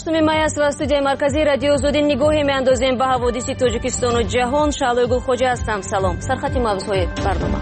8 май است و студияи марказии радио Озодӣ нигоҳе меандозем ба ҳаводиси Тоҷикистону ҷаҳон. Шаълои Гулхоҷа ҳастам. Салом. Сархати мавзӯъҳои барнома.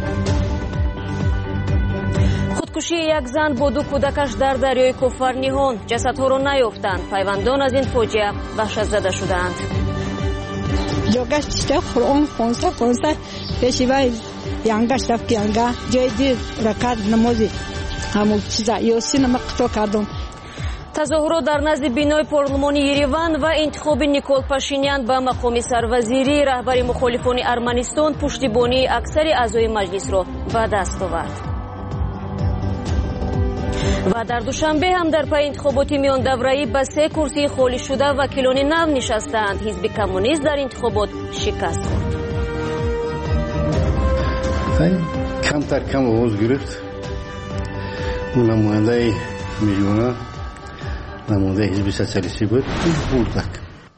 худкушии як зан бо 2 кӯдакаш дар дарёи Куфар ниҳон. ҷасадҳоро наёфтанд. пайвандон аз ин фоҷиа ваҳшатзада шудаанд. ҷогашта Қуръон хонса пешиваи янгааш рафт ки янга ҷои дир ракат намози ҳамон чиза ёсин ама қито кардум. тазоҳурот дар назди бинои парлумони Ереван ва интихоби Никол Пашинян ба мақоми сарвазирӣ. раҳбари мухолифони Арманистон пуштибонии аксари аъзои маҷлисро ба даст овард. ва дар душанбе ҳам дар пайи интихоботи миёндавраӣ ба 3 курсии холишуда вакилони нав нишастаанд. ҳизби коммунист дар интихобот шикаст хӯрд. камтар кам овоз гирифт. намояндаи миллиона намояндаи ҳизби социалистӣ буд. бурдак.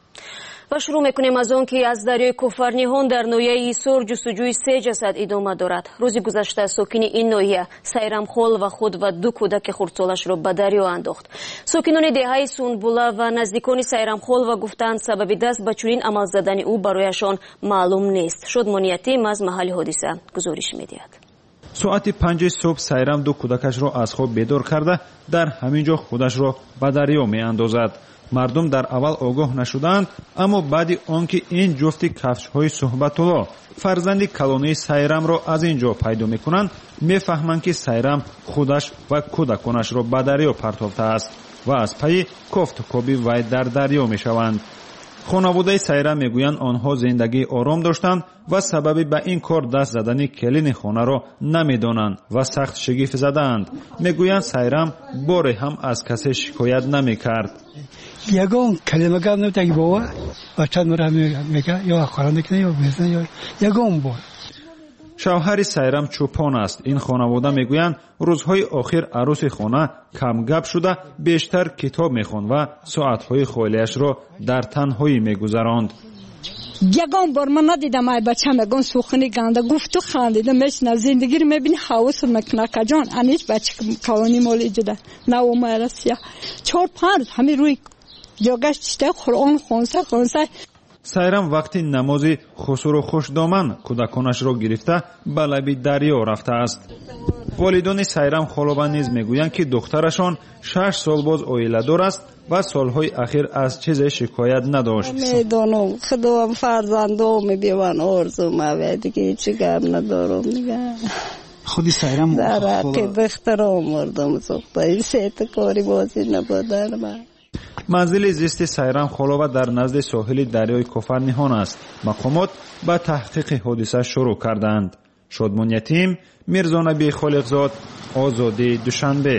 ва шурӯъ мекунем аз он ки аз дарёи Куфар ниҳон дар ноҳияи Ҳисор ҷустуҷӯи 3 ҷасад идома дорад. рӯзи гузашта сокини ин ноҳия Сайрамхол ва худ ва 2 кӯдаки хурдсолашро ба дарё андохт. сокинони деҳаи Сунбула ва наздикони Сайрамхолва гуфтанд сабаби даст ба чунин амал задани ӯ барояшон маълум нест. Шодмони Ятим аз маҳалли ҳодиса гузориш медиҳад. соати 5 субҳ Сайрам 2 кӯдакашро аз хоб бедор карда дар ҳамин ҷо худашро ба дарё меандозад. мардум дар аввал огоҳ нашуданд, аммо баъди он ки ин ҷуфти кафшҳои суҳбатулло фарзанди калонии Сайрамро аз ин ҷо пайдо мекунанд, мефаҳманд ки Сайрам худаш ва кӯдаконашро ба дарё партофтааст ва аз пайи кофтукоби вай дар дарё мешаванд. хонаводаи Сайрам мегӯянд онҳо зиндагии ором доштанд ва сабаби ба ин кор даст задани келини хонаро намедонанд ва сахт шигифт задаанд. мегӯянд Сайрам боре ҳам аз касе шикоят намекард. ягон калима гап наметаги бова бачаат мара мега ё ақора мекуна ё мезна ё ягон бор. шавҳари Сайрам чӯпон аст. ин хонавода мегӯянд рӯзҳои охир арӯси хона камгап шуда бештар китоб мехонд ва соатҳои холияшро дар танҳоӣ мегузаронд. ягон бор ман надидам ай бачам ягон сухани ганда гуфту хандида мешина зиндагиро мебини ҳавосу накаҷон аниш бача калони моли иҷода наомай Россия 4-5 рӯз ҳамин рӯи ҷогаш чишта Қуръон хонса. Сайрам вақти намози хусуру хушдоман кӯдаконашро гирифта ба лаби дарё рафтааст. волидони Сайрам холова низ мегӯянд ки духтарашон 6 сол боз оиладор аст ва солҳои ахир аз чизе шикоят надошт. медонам худоам фарзандоми биван орзу маве диге ҳеҷ гап надорам дига. худи Сайрам дараки бехтаром мардам зохтаи сета кори бози набодар ма. манзили зисти Сайрам Холова дар назди соҳили дарёи Куфар ниҳон аст. мақомот ба таҳқиқи ҳодиса шурӯъ карданд. Шодмон Ятим, Мирзонаби Холиқзод, Озодӣ, Душанбе.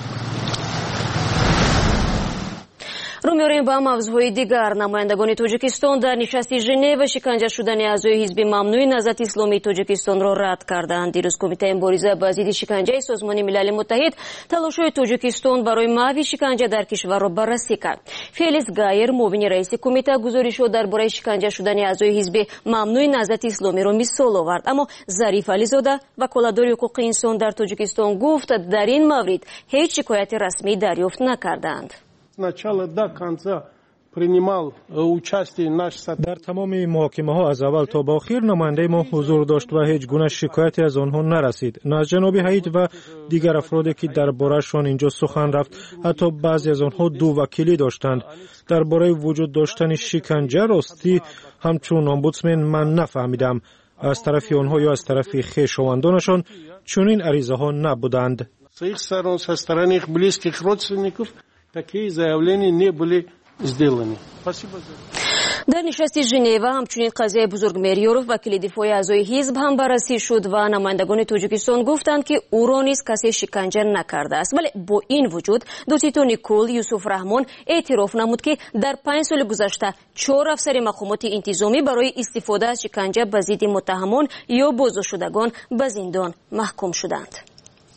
рӯ меорем ба мавзӯъҳои дигар. намояндагони Тоҷикистон дар нишасти Женева шиканҷа шудани аъзои ҳизби мамнӯи Наҳзати Исломии Тоҷикистонро рад карданд. дирӯз Кумитаи мубориза ба зидди шиканҷаи Созмони Милали Муттаҳид талошҳои Тоҷикистон барои маҳви шиканҷа дар кишварро баррасӣ кард. Фелис Гайер, муовини раиси кумита, гузоришҳо дар бораи шиканҷа шудани аъзои ҳизби мамнӯи Наҳзати Исломиро мисол овард. аммо Зариф Ализода, ваколатдори ҳуқуқи инсон дар Тоҷикистон гуфт, дар ин маврид ҳеҷ шикояти расмӣ дарёфт накарданд. Сначала до конца принимал участие наш сотрудник. дар тамоми муҳокимаҳо аз аввал то ба охир намояндаи мо ҳузур дошт ва ҳеҷ гуна шикояте аз онҳо нарасид. на аз ҷаноби Ҳаид ва дигар афроде ки дар борашон инҷо сухан рафт, ҳатто баъзе аз онҳо 2 вакилӣ доштанд. дар бораи вуҷуд доштани шиканҷа ростӣ ҳамчун омбудсмен ман нафаҳмидам. аз тарафи онҳо ё аз тарафи хешовандонашон чунин аризаҳо набуданд. С их сторон, со стороны их близких родственников такие заявления не были сделаны. Спасибо за это. дар нишасти Женева ҳамчунин қазияи Бузургмериёров, вакили дифои аъзои ҳизб ҳам баррасӣ шуд ва намояндагони Тоҷикистон гуфтанд ки ӯро низ касе шиканҷа накардааст. вале бо ин вуҷуд дусито Никол Юсуфраҳмон эътироф намуд ки дар 5 соли гузашта 4 афсари мақомоти интизомӣ барои истифода аз шиканҷа ба зидди муттаҳамон ё боздоштшудагон ба зиндон маҳкум шуданд.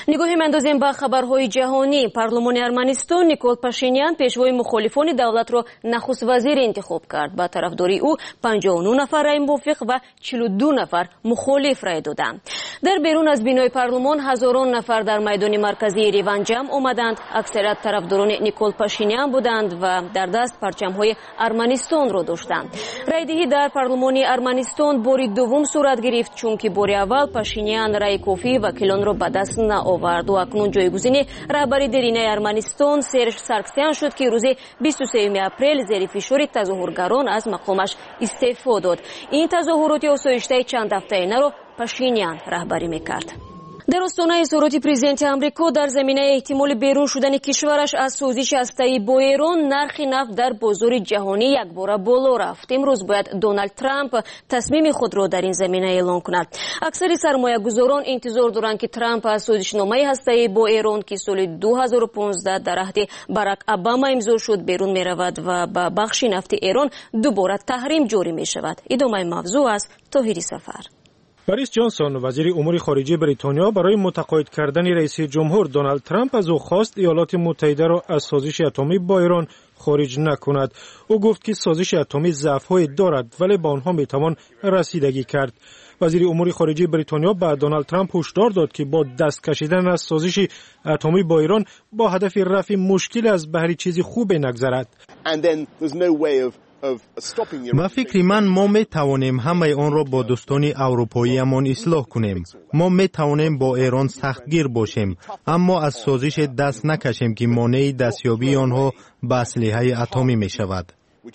نگاهی می‌اندازیم به خبرهای جهانی. پارلمان ارمنستان نیکول پاشینیان پیشوای مخالفان دولت را نخست وزیر انتخاب کرد. با طرفداری او 59 نفر رای موافق و 42 نفر مخالف رای دادند. در بیرون از بینای پارلمان هزاران نفر در میدان مرکزی ایران جمع آمدند. اکثریت طرفداران نیکول پاشینیان بودند و در دست پرچم‌های ارمنستان را داشتند. رایدهی در پارلمان ارمنستان باری دوم صورت گرفت، چون که باری اول پاشینیان رای کافی وکیلان را به دست نآورد و اکنون جایگزین رهبری درینه ارمنستان سرژ سارکسیان شد که روز 23 اپریل زیر فشار تظاهرگران از مقامش استعفا داد. این تظاهرات آسایشته چند هفته را پاشینیان رهبری میکرد. در آستانه اظهارات پرزیدنت آمریکا در زمینه احتمال بیرون شدن کشورش از سازش هسته‌ای با ایران، نرخ نفت در بازار جهانی یکباره بالا رفت. امروز باید دونالد ترامپ تصمیم خود را در این زمینه اعلام کند. اکثر سرمایه‌گذاران انتظار دارند که ترامپ از سازشنامه هسته‌ای با ایران که سال 2015 در عهد باراک اوباما امضا شد بیرون می‌رود و با بخش نفت ایران دوباره تحریم جاری می‌شود. ادامه موضوع از طاهری سفر. بوریس جانسون وزیر امور خارجه بریتانیا برای متقاعد کردن رئیس جمهور دونالد ترامپ از او خواست ایالات متحده را از سازش اتمی با ایران خارج نکند. او گفت که سازش اتمی ضعف‌های دارد ولی به آنها میتوان رسیدگی کرد. وزیر امور خارجه بریتانیا به دونالد ترامپ هشدار داد که با دست کشیدن از سازش اتمی با ایران با هدف رفع مشکل از بهر چیزی خوب نگذرد. با فکر ما می توانیم همه آن را با دوستان اروپایی امان اصلاح کنیم. ما می توانیم با ایران سختگیر باشیم، اما از سازش دست نکشیم که مانع دستیابی آنها به اسلحه اتمی می شود.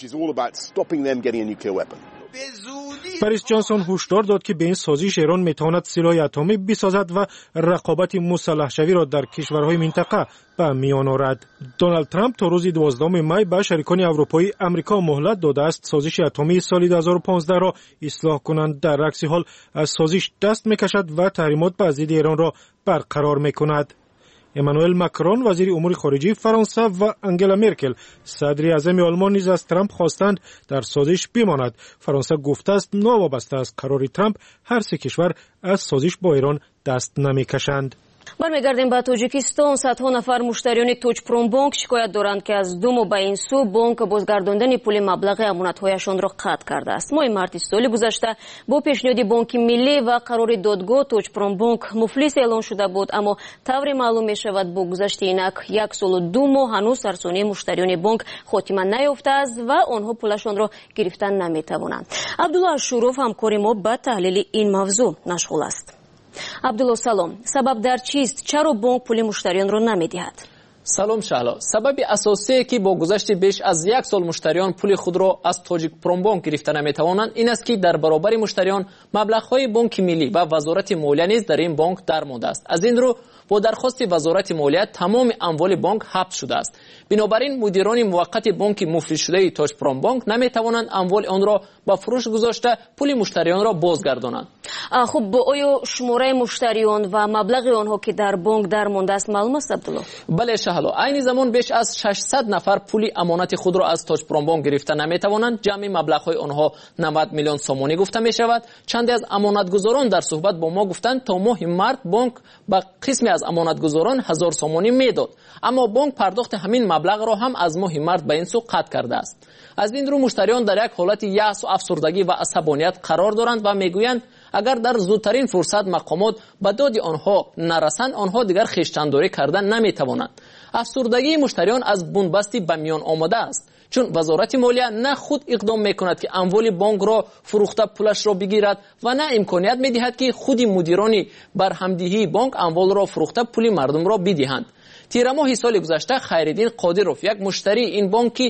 بوریس جانسون هشدار داد که به این سازش ایران میتواند سلاح اتمی بسازد و رقابت مسلح شوی را در کشورهای منطقه به میان آورد. دونالد ترامپ تا روز 12 می به شریکان اروپایی آمریکا مهلت داده است سازش اتمی سال 2015 را اصلاح کنند. در عکس حال از سازش دست میکشد و تحریمات بر ضد ایران را برقرار میکند. امانوئل ماکرون وزیر امور خارجه فرانسه و انگلا مرکل صدر اعظم آلمان نیز از ترامپ خواستند در سازش بماند. فرانسه گفته است ناوابسته از قرار ترامپ هر سه کشور از سازش با ایران دست نمیکشند. برمیگردیم به تاجیکستان. صدها نفر مشتریان توچپروم بانک شکایت دارند که از دو ماه به این سو بانک بازگرداندن پول مبلغ امانت‌هایشان را قطع کرده است. ماه مارس سال گذشته با پیشنهاد بانک ملی و قرار دادگاه توچپروم بانک مفلس اعلان شده بود، اما طوری معلوم می شود با گذشت اینک 1 سال و 2 ماه هنوز سرسانی مشتریان بانک خاتمه نیافته است و آنها پولشان را گرفتن نمی توانند. عبدالله شوروف همکار ما با تحلیل این موضوع مشغول است. عبدالله سلام، سبب در چیست؟ چرا بانک پول مشتریان را نمیدهد؟ سلام شهلا. سبب اساسی که با گذشت بیش از 1 سال مشتریان پول خود را از تاجیکپروم بانک گرفته نمیتوانند این است که در برابر مشتریان مبلغ‌های بانک ملی و وزارت مالیه نیز در این بانک درمانده است. از این رو با درخواست وزارت مالیه تمام اموال بانک حبس شده است. بنابراین مدیران موقت بانک مفلس شده توچپروم بانک نمیتوانند اموال آن را به فروش گذاشته پول مشتریان را بازگردانند. خب آیا شماره مشتریان و مبلغ آنها که در بانک درمانده است معلوم است عبدالله؟ بله شهلا. عین زمان بیش از 600 نفر پول امانت خود را از توچپروم بانک گرفته نمیتوانند. جمع مبلغ‌های آنها 90 میلیون سومانی گفته می شود. چندی از امانتگزاران در صحبت با ما گفتند تا ماه مارس بانک به قسمی از امانتگزاران 1000 سومانی میداد، اما بانک پرداخت همین مبلغ را هم از ماه مارس به این سو قطع کرده است. از این رو مشتریان در یک حالت یأس و افسردگی و عصبانیت قرار دارند و میگویند اگر در زودترین فرصت مقامات به داد آنها نرسند آنها دیگر خویشتنداری کردن نمیتوانند. افسردگی مشتریان از بنبستی به میان آمده است، چون وزارت مالیه نه خود اقدام میکند که اموال بانک را فروخته پولش را بگیرد و نه امکانیت میدهد که خود مدیران برهمدهی بانک اموال را فروخته پول مردم را بدهند. تیر ماه سال گذشته خیرالدین قادروف یک مشتری این بانکی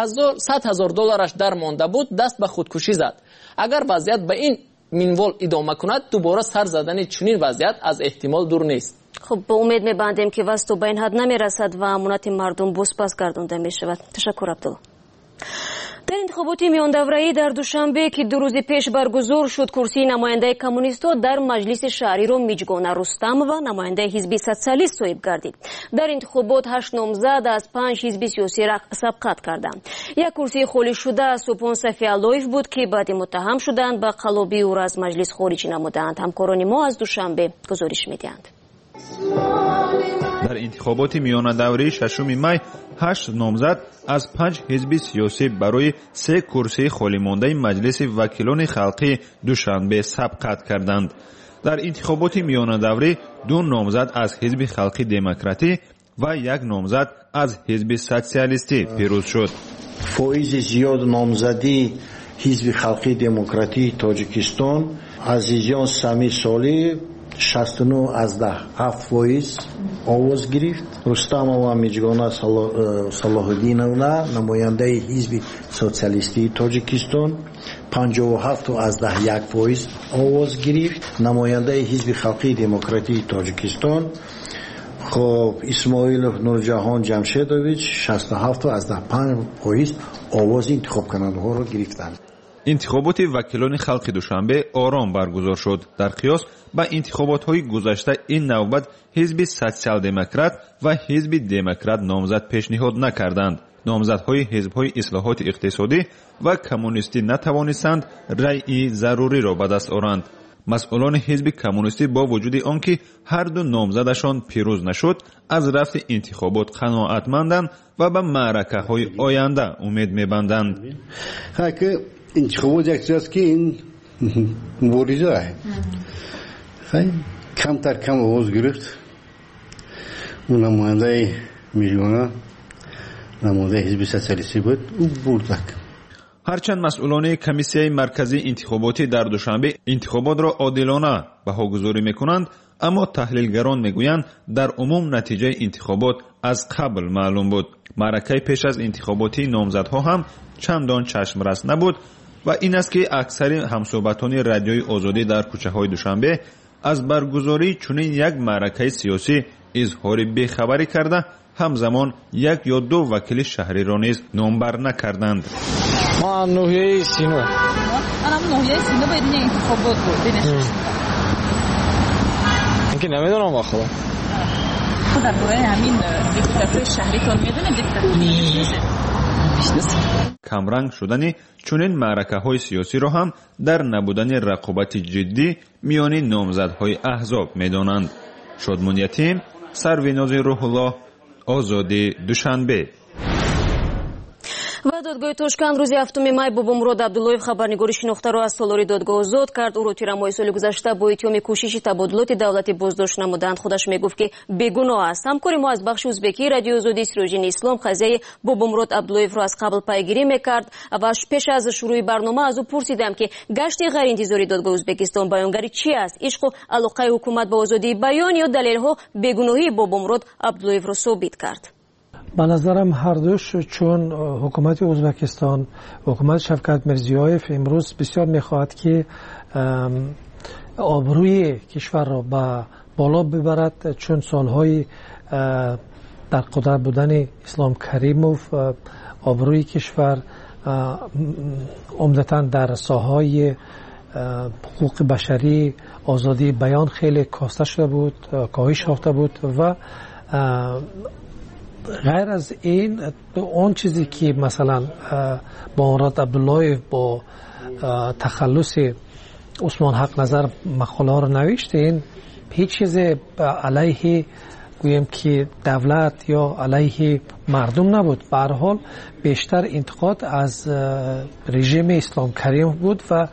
$100,000 در مانده بود دست به خودکشی زد. اگر وضعیت به این منوال ادامه کند دوباره سر زدن چنین وضعیت از احتمال دور نیست. خب با امید می‌بندیم که وضع به این حد نمی‌رسد و امانت مردم بازپس گردانده می‌شود. تشکر عبدالله. در انتخابات میان دوره‌ای در دوشنبه که 2 روز پیش برگزار شد کرسی نماینده کمونیست‌ها در مجلس شهری را میجگان رستم و نماینده حزب سوسیالیست صاحب گردید. در انتخابات 8 نامزد از 5 حزب سیاسی سبقت کردند. یک کرسی خالی شده سپون صفی‌الله‌یف بود که بعد متهم شدند به قلابی او را از مجلس خارج نمودند. همکاران ما از دوشنبه گزارش می‌دهند. در انتخابات میانه‌دوره 6 می 8 نامزد از 5 حزب سیاسی برای 3 کرسی خالی مانده مجلس وکیلان خلقی دوشنبه سبقت کردند. در انتخابات میانه‌دوره 2 نامزد از حزب خلقی دموکراتی و 1 نامزد از حزب سوسیالیستی پیروز شد. فایز زیاد نامزدی حزب خلقی دموکراتی تاجیکستان عزیزیان سمی سالی 69 از 7% آواز گرفت. رستمова میجگانا صلاح‌الدینовна نماینده حزب سوسیالیستی تاجیکستان 57 از 1% آواز گرفت. نماینده حزب خلقی دموکراتی تاجیکستان خب اسماعیلов نورجهان جمشیدویچ 67 از 5% آواز انتخاب کننده ها را گرفتند. انتخابات وکیلان خلقی دوشنبه آرام برگزار شد. در قیاس با انتخابات های گذشته این نوبت حزب سوسیال دموکرات و حزب دموکرات نامزد پیشنهاد نکردند. نامزدهای حزب‌های اصلاحات اقتصادی و کمونیستی نتوانستند رأی ضروری را به دست آورند. مسئولان حزب کمونیستی با وجود آنکه هر دو نامزدشان پیروز نشد از رفت انتخابات قناعتمندند و به معرکه‌های آینده امید می‌بندند. انتخابات یک چیز که این مبارزه است. خیلی کمتر کم آواز گرفت. اون نماینده میلیونه نماینده حزب سوسیالیستی بود او برد. هرچند مسئولان کمیسیه مرکزی انتخاباتی در دوشنبه انتخابات را عادلانه بهاگذاری میکنند، اما تحلیلگران میگویند در عموم نتیجه انتخابات از قبل معلوم بود. معرکه پیش از انتخاباتی نامزدها هم چندان چشمرس نبود و این است که اکثر همصحبتان رادیوی آزادی در کوچه‌های دوشنبه از برگزاری چنین یک معرکه سیاسی اظهار بیخبری کرده همزمان 1 یا 2 وکیل شهری را نیز نامبر نکردند. ما نوحیه سینو باید این انتخابات بود اینکه نمیدونم بخدا در برای همین دیکتاتوری شهریتان میدونه دیکتاتوری کمرنگ شدن چنین معرکه‌های سیاسی را هم در نبودن رقابت جدی میان نامزدهای احزاب میدانند. شادمان یتیم، سرویناز روح الله، آزادی دوشنبه. و دادگاه Тошкент روز 7 مای بابامرод Абдуллоев хабарнигори шинохтаро аз солори додгоҳ озод кард. ӯро тирамоҳи соли гузашта бо иттиҳоми кӯшиши табодилоти давлатӣ боздошт намуданд. худаш мегуфт ки бегуноҳ аст. ҳамкори мо аз бахши ӯзбекии радиои озодии сироҷини ислом қазияи бобомрод Абдуллоевро аз қабл пайгирӣ мекард ва пеш аз шурӯи барнома аз ӯ пурсидам ки гашти ғайриинтизори додгоҳи Ӯзбекистон баёнгари чи аст? ишқу алоқаи ҳукумат ба озодии баён ё далелҳо бегуноҳии бобомрод Абдуллоевро собит кард? به نظرم هر دوش، چون حکومت ازبکستان، حکومت شفقت میرزیویف امروز بسیار میخواهد که آبروی کشور را به بالا ببرد، چون سالهای در قدرت بودن اسلام کریموف آبروی کشور عمدتاً در ساحه‌های حقوق بشری، آزادی بیان خیلی کاسته شده بود، کاهش یافته بود و غیر از این اون چیزی که مثلا بابامرод عبداللهیف با تخلص عثمان حق نظر مقاله ها رو نوشت، این هیچ چیز علیه گویم که دولت یا علیه مردم نبود. به هر حال بیشتر انتقاد از رژیم اسلام کریم بود و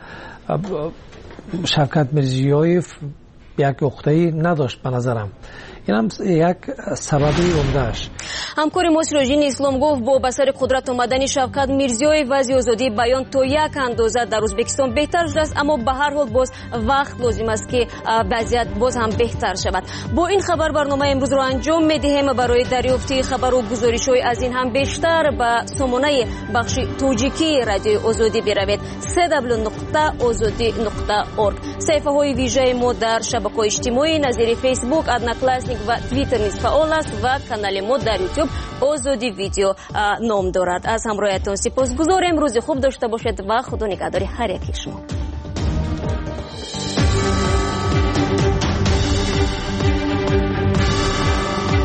شفقت میرزیویف یک عقده‌ای نداشت به نظرم. این هم یک سببی عمده‌اش. ҳамкори мо сироҷдини ислом гуфт бо ба сари қудрат омадани Шавкат Мирзиёев вазъи озодии баён то як андоза дар Ӯзбекистон беҳтар шудааст, аммо ба ҳар ҳол боз вақт лозим аст ки вазъият боз ҳам беҳтар шавад. бо ин хабар барномаи имрӯзро анҷом медиҳем. барои дарёфти хабару гузоришҳои аз ин ҳам бештар ба сомонаи бахши тоҷикии радиои озодӣ биравед www.ozodi.org. саҳифаҳои вижаи мо дар шабакаҳои иҷтимоӣ назири фейсбук, одноклассник ва твиттер низ фаъол аст ва канали мо дар ютуб озоди видео ном дорад. аз ҳамроҳиятон сипосгузорем. рӯзи хуб дошта бошед ва худо нигаҳдори ҳар яки шумо.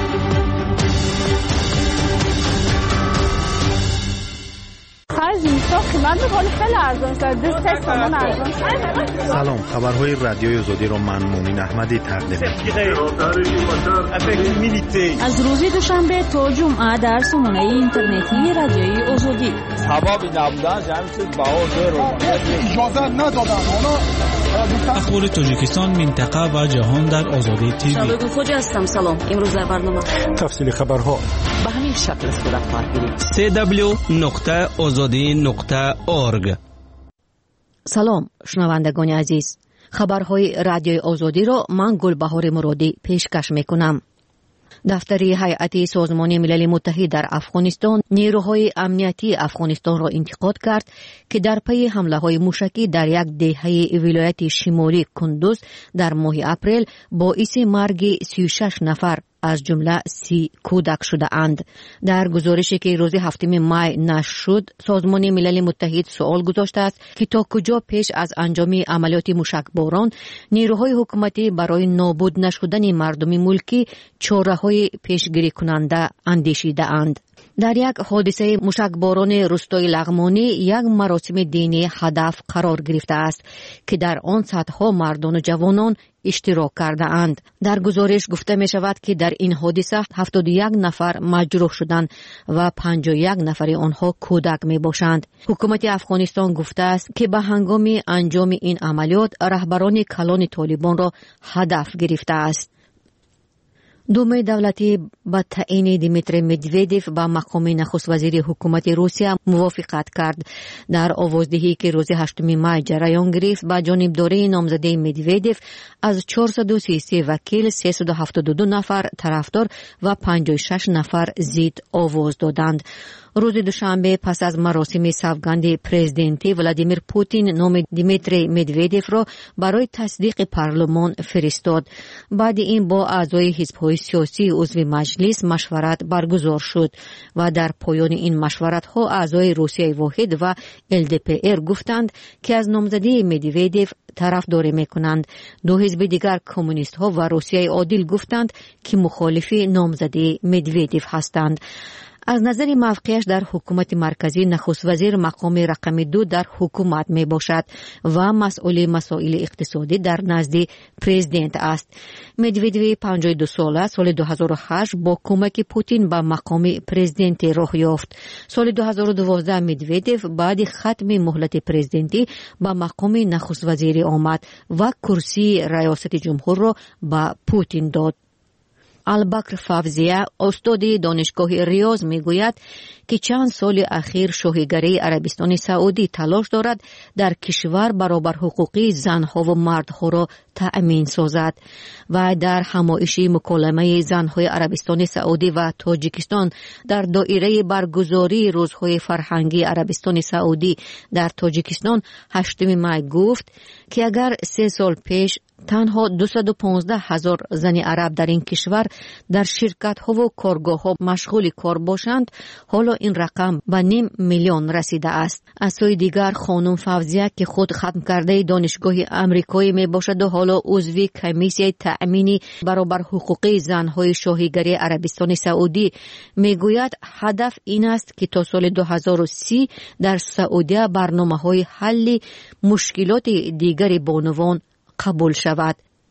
هر انسان قیمت میکنه خیلی ارزان شده 2 تومان ارزان شده. سلام، خبرهای رادیوی آزادی را من مومن احمدی تقدیم می‌کنم. از روز دوشنبه تا جمعه در سامانه اینترنتی رادیوی آزادی. سبب نبودن جمع شد باور اجازه ندادن. اخبار تاجیکستان، منطقه و جهان در آزادی تیوی. شبکه خوج هستم. سلام. امروز در برنامه تفصیل خبرها به همین شکل صورت خواهد گرفت. www.azadi.org. سلام شنوندگان عزیز، خبرهای رادیوی آزادی را من گلبهار مرادی پیشکش میکنم. دفتر هیئت سازمان ملل متحد در افغانستان نیروهای امنیتی افغانستان را انتقاد کرد که در پی حمله‌های موشکی در یک دهه ولایت شمالی کندوز در ماه اپریل باعث مرگ 36 نفر از جمله 30 کودک شده اند. در گزارشی که روز 7 مای نشر شد، سازمان ملل متحد سوال گذاشته است که تا کجا پیش از انجام عملیات موشکباران نیروهای حکومتی برای نابود نشدن مردم ملکی چاره‌های پیشگیری کننده اندیشیده اند. در یک حادثه موشکباران روستای لغمانی یک مراسم دینی هدف قرار گرفته است که در آن صدها مردان و جوانان اشتراک کرده اند. در گزارش گفته می شود که در این حادثه 71 نفر مجروح شدند و 51 نفر آنها کودک می باشند. حکومت افغانستان گفته است که به هنگام انجام این عملیات رهبران کلان طالبان را هدف گرفته است. دومه دولتی با تعیین دیمیتری مدودیف به مقام نخست وزیر حکومت روسیه موافقت کرد. در آوازدهی که روز 8 مای جریان گرفت، با جانبداری نامزده مدودیف از 433 وکیل 372 نفر طرفدار و 56 نفر ضد آواز دادند. روز دوشنبه پس از مراسم سوگند پرزیدنتی ولادیمیر پوتین نام دیمیتری مدودیف را برای تصدیق پارلمان فرستاد. بعد این با اعضای حزب‌های سیاسی عضو مجلس مشورت برگزار شد و در پایان این مشورت ها اعضای روسیه واحد و LDPR گفتند که از نامزدی مدودیف طرفداری میکنند. دو حزب دیگر کمونیست ها و روسیه عادل گفتند که مخالف نامزدی مدودیف هستند. از نظر موقعش در حکومت مرکزی نخست وزیر مقام رقم 2 در حکومت می باشد و مسئول مسائل اقتصادی در نزد پرزیدنت است. مدودیف 52 ساله سال 2008 با کمک پوتین به مقام پرزیدنت راه یافت. سال 2012 مدودیف بعد ختم مهلت پرزیدنتی به مقام نخست وزیر آمد و کرسی ریاست جمهور را به پوتین داد. البکر فوزیه استاد دانشگاه ریاض میگوید که چند سال اخیر شاهیگری عربستان سعودی تلاش دارد در کشور برابر حقوقی زنها و مردها را تأمین سازد و در همایش مکالمه زنهای عربستان سعودی و تاجیکستان در دایره برگزاری روزهای فرهنگی عربستان سعودی در تاجیکستان 8 مای گفت که اگر 3 سال پیش تنها 215,000 زن عرب در این کشور در شرکت ها و کارگاه ها مشغول کار باشند، حالا این رقم به 500,000 رسیده است. از سوی دیگر خانم فوزیه که خود ختم کرده دانشگاه امریکایی می باشد و حالا عضو کمیسیه تأمین برابر حقوقی زنهای شاهیگری عربستان سعودی میگوید هدف این است که تا سال 2030 در سعودی برنامه‌های حل مشکلات دیگر بانوان قبول شود.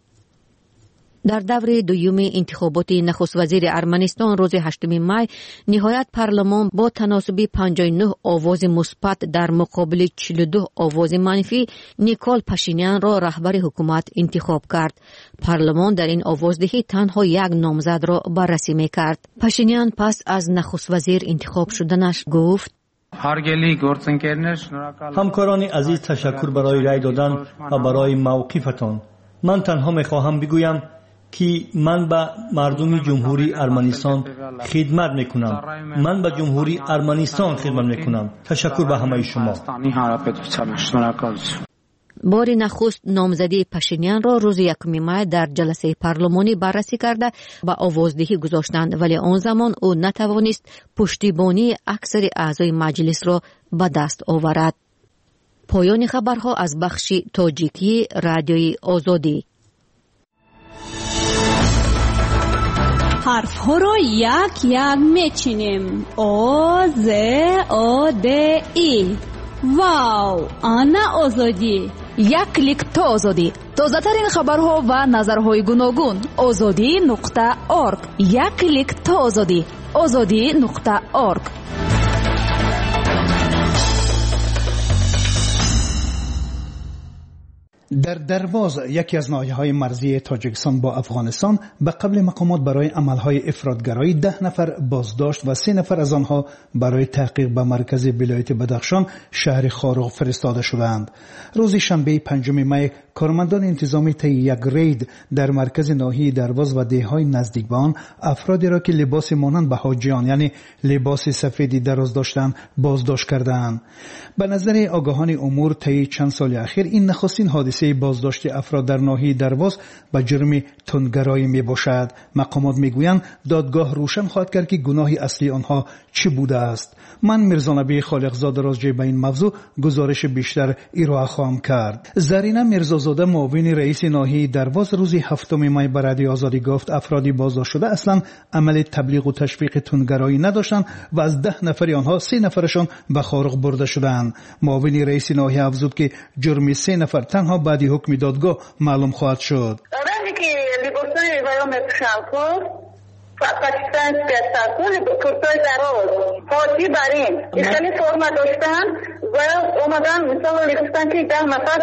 در دور دوم انتخابات نخست وزیر ارمنستان روز 8 مای نهایت پارلمان با تناسب 59 آواز مثبت در مقابل 42 آواز منفی نیکول پاشینیان را رهبر حکومت انتخاب کرد. پارلمان در این آوازدهی تنها یک نامزد را بررسی می‌کرد. پاشینیان پس از نخست وزیر انتخاب شدنش گفت: همکاران عزیز، تشکر برای رای دادن و برای موقفتان. من تنها میخواهم بگویم که من به مردم جمهوری ارمنستان خدمت میکنم. من به جمهوری ارمنستان خدمت میکنم. تشکر به همه شما. بار نخست نامزدی پاشینیان را روز 1 مای در جلسه پارلمانی بررسی کرده و آوازدهی گذاشتند، ولی آن زمان او نتوانست پشتیبانی اکثر اعضای مجلس را به دست آورد. پایان خبرها از بخش تاجیکی رادیوی آزادی. حرف ها را یک یک میچینیم. آ ز آ د ای واو آنا آزادی. یک کلیک تا آزادی. تازه‌ترین خبرها و نظرهای گوناگون. azadi.org. یک کلیک تا آزادی. azadi.org. در درواز، یکی از ناحیه‌های مرزی تاجیکستان با افغانستان، به قبل مقامات برای عملهای افراطگرایی 10 نفر بازداشت و 3 نفر از آنها برای تحقیق به مرکز ولایت بدخشان شهر خارق فرستاده شدند. روز شنبه 5 می کارمندان انتظامی طی یک رید در مرکز ناحیه درواز و دهه‌های نزدیک به آن افرادی را که لباس مانند به حاجیان یعنی لباس سفیدی دراز داشتند بازداشت کردند. به نظر آگاهان امور طی چند سال اخیر این نخستین حادثه بازداشت افراد در ناحیه درواز به جرم تندگرایی می باشد. مقامات میگویند دادگاه روشن خواهد کرد که گناه اصلی آنها چی بوده است. من میرزانبی خالقزاده راجع به این موضوع گزارش بیشتر ارائه خواهم کرد. زرینه میرزازاده معاون رئیس ناحیه درواز روز 7 می به رادیو آزادی گفت افرادی بازداشت شده اصلا عمل تبلیغ و تشویق تندگرایی نداشتند و از 10 نفر آنها 3 نفرشان به خارق برده شدند. معاون رئیس ناحیه افزود که جرم 3 نفر تنها بعد حکم دادگاه معلوم خواهد شد. پاکستان سیاستون کرتای دراز فاتی برین ایشانی فرما داشتن و اومدن مثلا لیستان که 10 نفر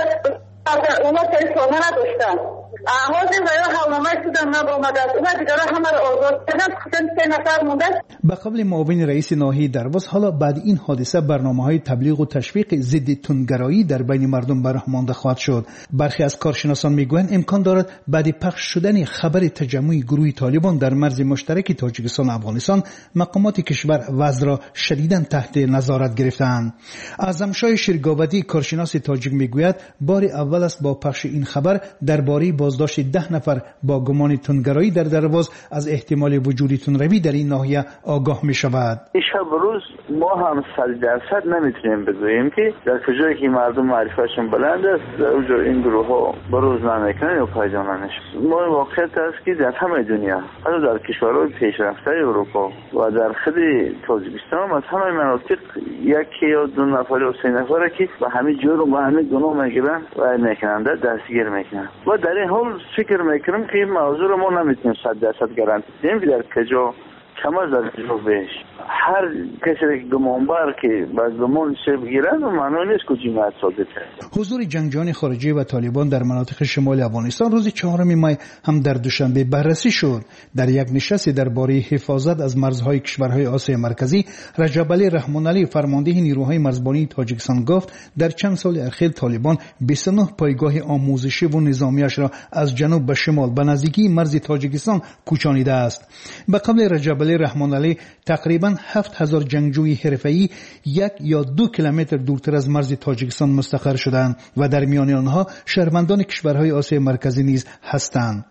اونا سری فرما نداشتن حاضر و حالنامه شدن نبرامده است اونا دیگر همه را آزاد کردن 3 نفر مونده. به قبل معاون رئیس ناحیه درواز حالا بعد این حادثه برنامه‌های تبلیغ و تشویق ضد تندگرایی در بین مردم برآمده خواهد شد. برخی از کارشناسان میگویند امکان دارد بعد پخش شدن خبر تجمع گروه طالبان در مرز مشترک تاجیکستان و افغانستان مقامات کشور وضع را شدیداً تحت نظارت گرفتند. اعظمشاه شیرگاودی کارشناس تاجیک میگوید بار اول است با پخش این خبر درباره بازداشت 10 نفر با گمان تندگرایی در درواز از احتمال وجود تندروی در این ناحیه آگاه می شود. شب روز ما هم 100% نمیتونیم بگوییم که در کجایی که مردم معرفشون بلند است در اونجا این گروه ها بروز نمیکنن یا پایدار نمیشن. ما واقعیت است که در همه دنیا حتی در کشورهای پیشرفته اروپا و در خود تاجیکستان از همه مناطق یکی یا 2 نفر یا 3 نفر که به همین جرم و همین گناه میگیرن و میکنن دستگیر میکنن. و در این حال فکر میکنم که این موضوع رو ما نمیتونیم 100% گارانتی بدیم که در کجا کم از در کجا بیش هر کسی که گمانبر که با گمان شب گیرن و معنی نیست که جنایت صادر کرد. حضور جنگجویان خارجی و طالبان در مناطق شمال افغانستان روز 4 می هم در دوشنبه بررسی شد. در یک نشست درباره حفاظت از مرزهای کشورهای آسیا مرکزی رجب علی رحمان علی فرمانده نیروهای مرزبانی تاجیکستان گفت در چند سال اخیر طالبان 29 پایگاه آموزشی و نظامیش را از جنوب به شمال به نزدیکی مرز تاجیکستان کوچانیده است. به قبل رجب علی رحمان علی تقریبا 7000 جنگجوی حرفه‌ای 1 یا 2 کیلومتر دورتر از مرز تاجیکستان مستقر شدند و در میان آنها شهروندان کشورهای آسیا مرکزی نیز هستند.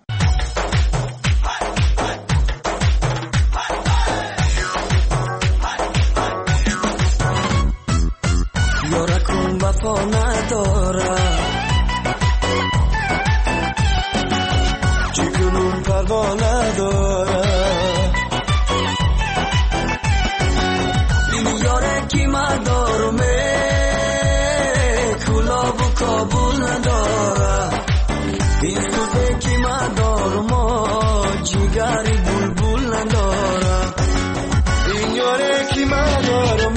یارکون وفا نداره چیکنون پروا نداره کی مدارم کلاب و کابل نداره این سوزه کی مدارم جیگری بلبل نداره این یاره کی مدارم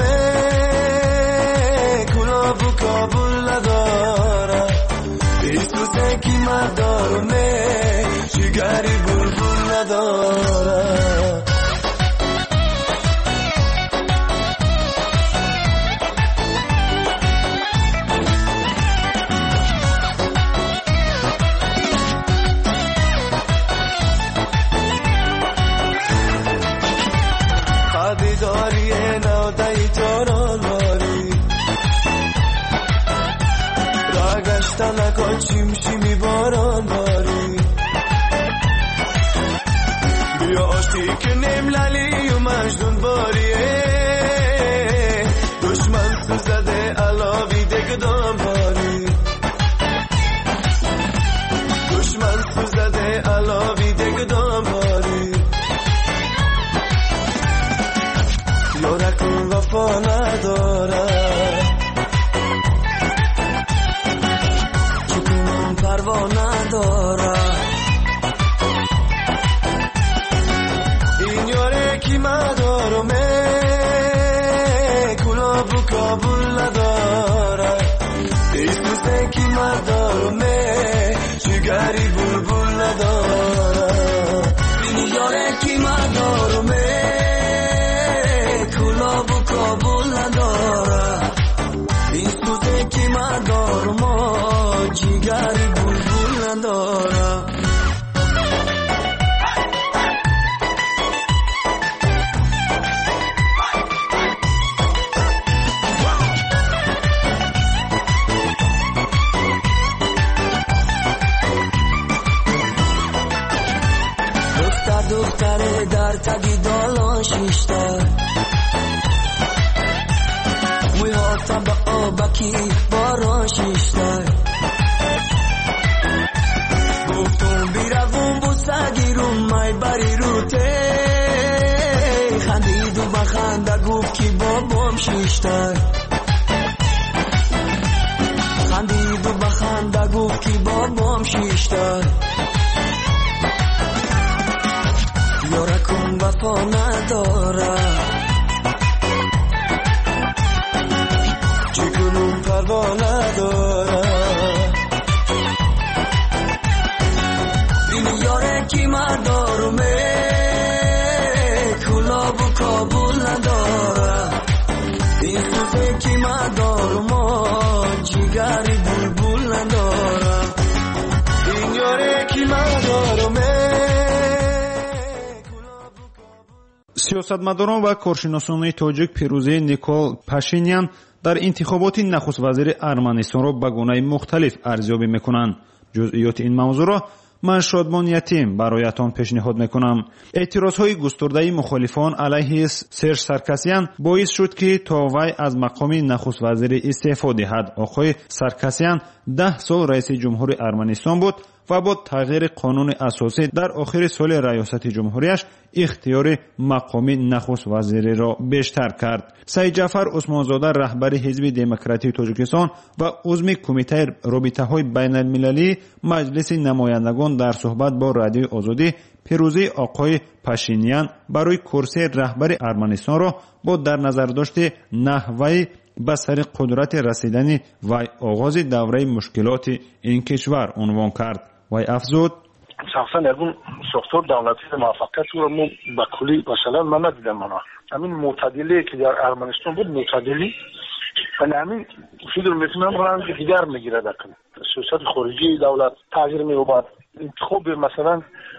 کلاب و کابل نداره این سوزه کی مدارم جیگری بلبل نداره نکن شیمی باران باری بیا آشتی کنیم لالی و مجنون باریه دشمن سوزده علاوی دگدام باری دشمن سوزده علاوی دگدام باری یارکون وفا نداره پروا نداره این یاره کی مدارمه کلاب و کابل نداره ایسوزه کی مدارمه جگری بلبل نداره این یاره کی مدارمه کلاب و کابل نداره ایسوزه کی مدارمه جگری بلبل نداره دختره در تگی دالان شیشتر موی هاتا با آبکی باران شیشتر گفتم بیروون بود سگیرون مای بری روته خندید و بخنده گفت کی بابام شیشتر خندید و بخنده گفت کی بابام شیشتر یارکم وفا نداره چکنون پروا نداره این یاره کی مردارمه کلاب و کابل نداره این سوزه کی مردارمه جگری بلبل نداره این یاره کی مردارمه сиёсатмадорон ва коршиносони тоҷик пирӯзии Никол Пашинян дар интихоботи нахуствазири Арманистонро ба гунаи мухталиф арзёбӣ мекунанд. ҷузъиёти ин мавзӯъро ман Шодмон Ятим бароятон пешниҳод мекунам. эътирозҳои густурдаи мухолифон алайҳи Серж Саркасян боис шуд ки то вай аз мақоми нахуствазирӣ истеъфо диҳад. оқои Саркасян 10 сол раиси ҷумҳури Арманистон буд ва бо тағйири қонуни асосӣ дар охири соли раёсати ҷумҳурияш ихтиёри мақоми нахуствазириро бештар кард. Саидҷафар Усмонзода раҳбари ҳизби демократии Тоҷикистон ва узми кумитаи робитаҳои байналмилалии маҷлиси намояндагон дар суҳбат бо Радиои Озодӣ пирӯзии оқои Пашинян барои курсии раҳбари Арманистонро бо дарназардошти наҳваи ба сари қудрати расидани вай оғози давраи мушкилоти ин кишвар унвон кард. вай афзуд: шахсан ягон сохтор давлатии муваффақиятро мо ба кулли масалан ман надидам. мана ҳамин мӯътадилие ки дар Арманистон буд мӯътадилӣ ҳамин фикр мекунам ранги дигар мегирад. сиёсати хориҷии давлат тағйир меёбад. интихоби масалан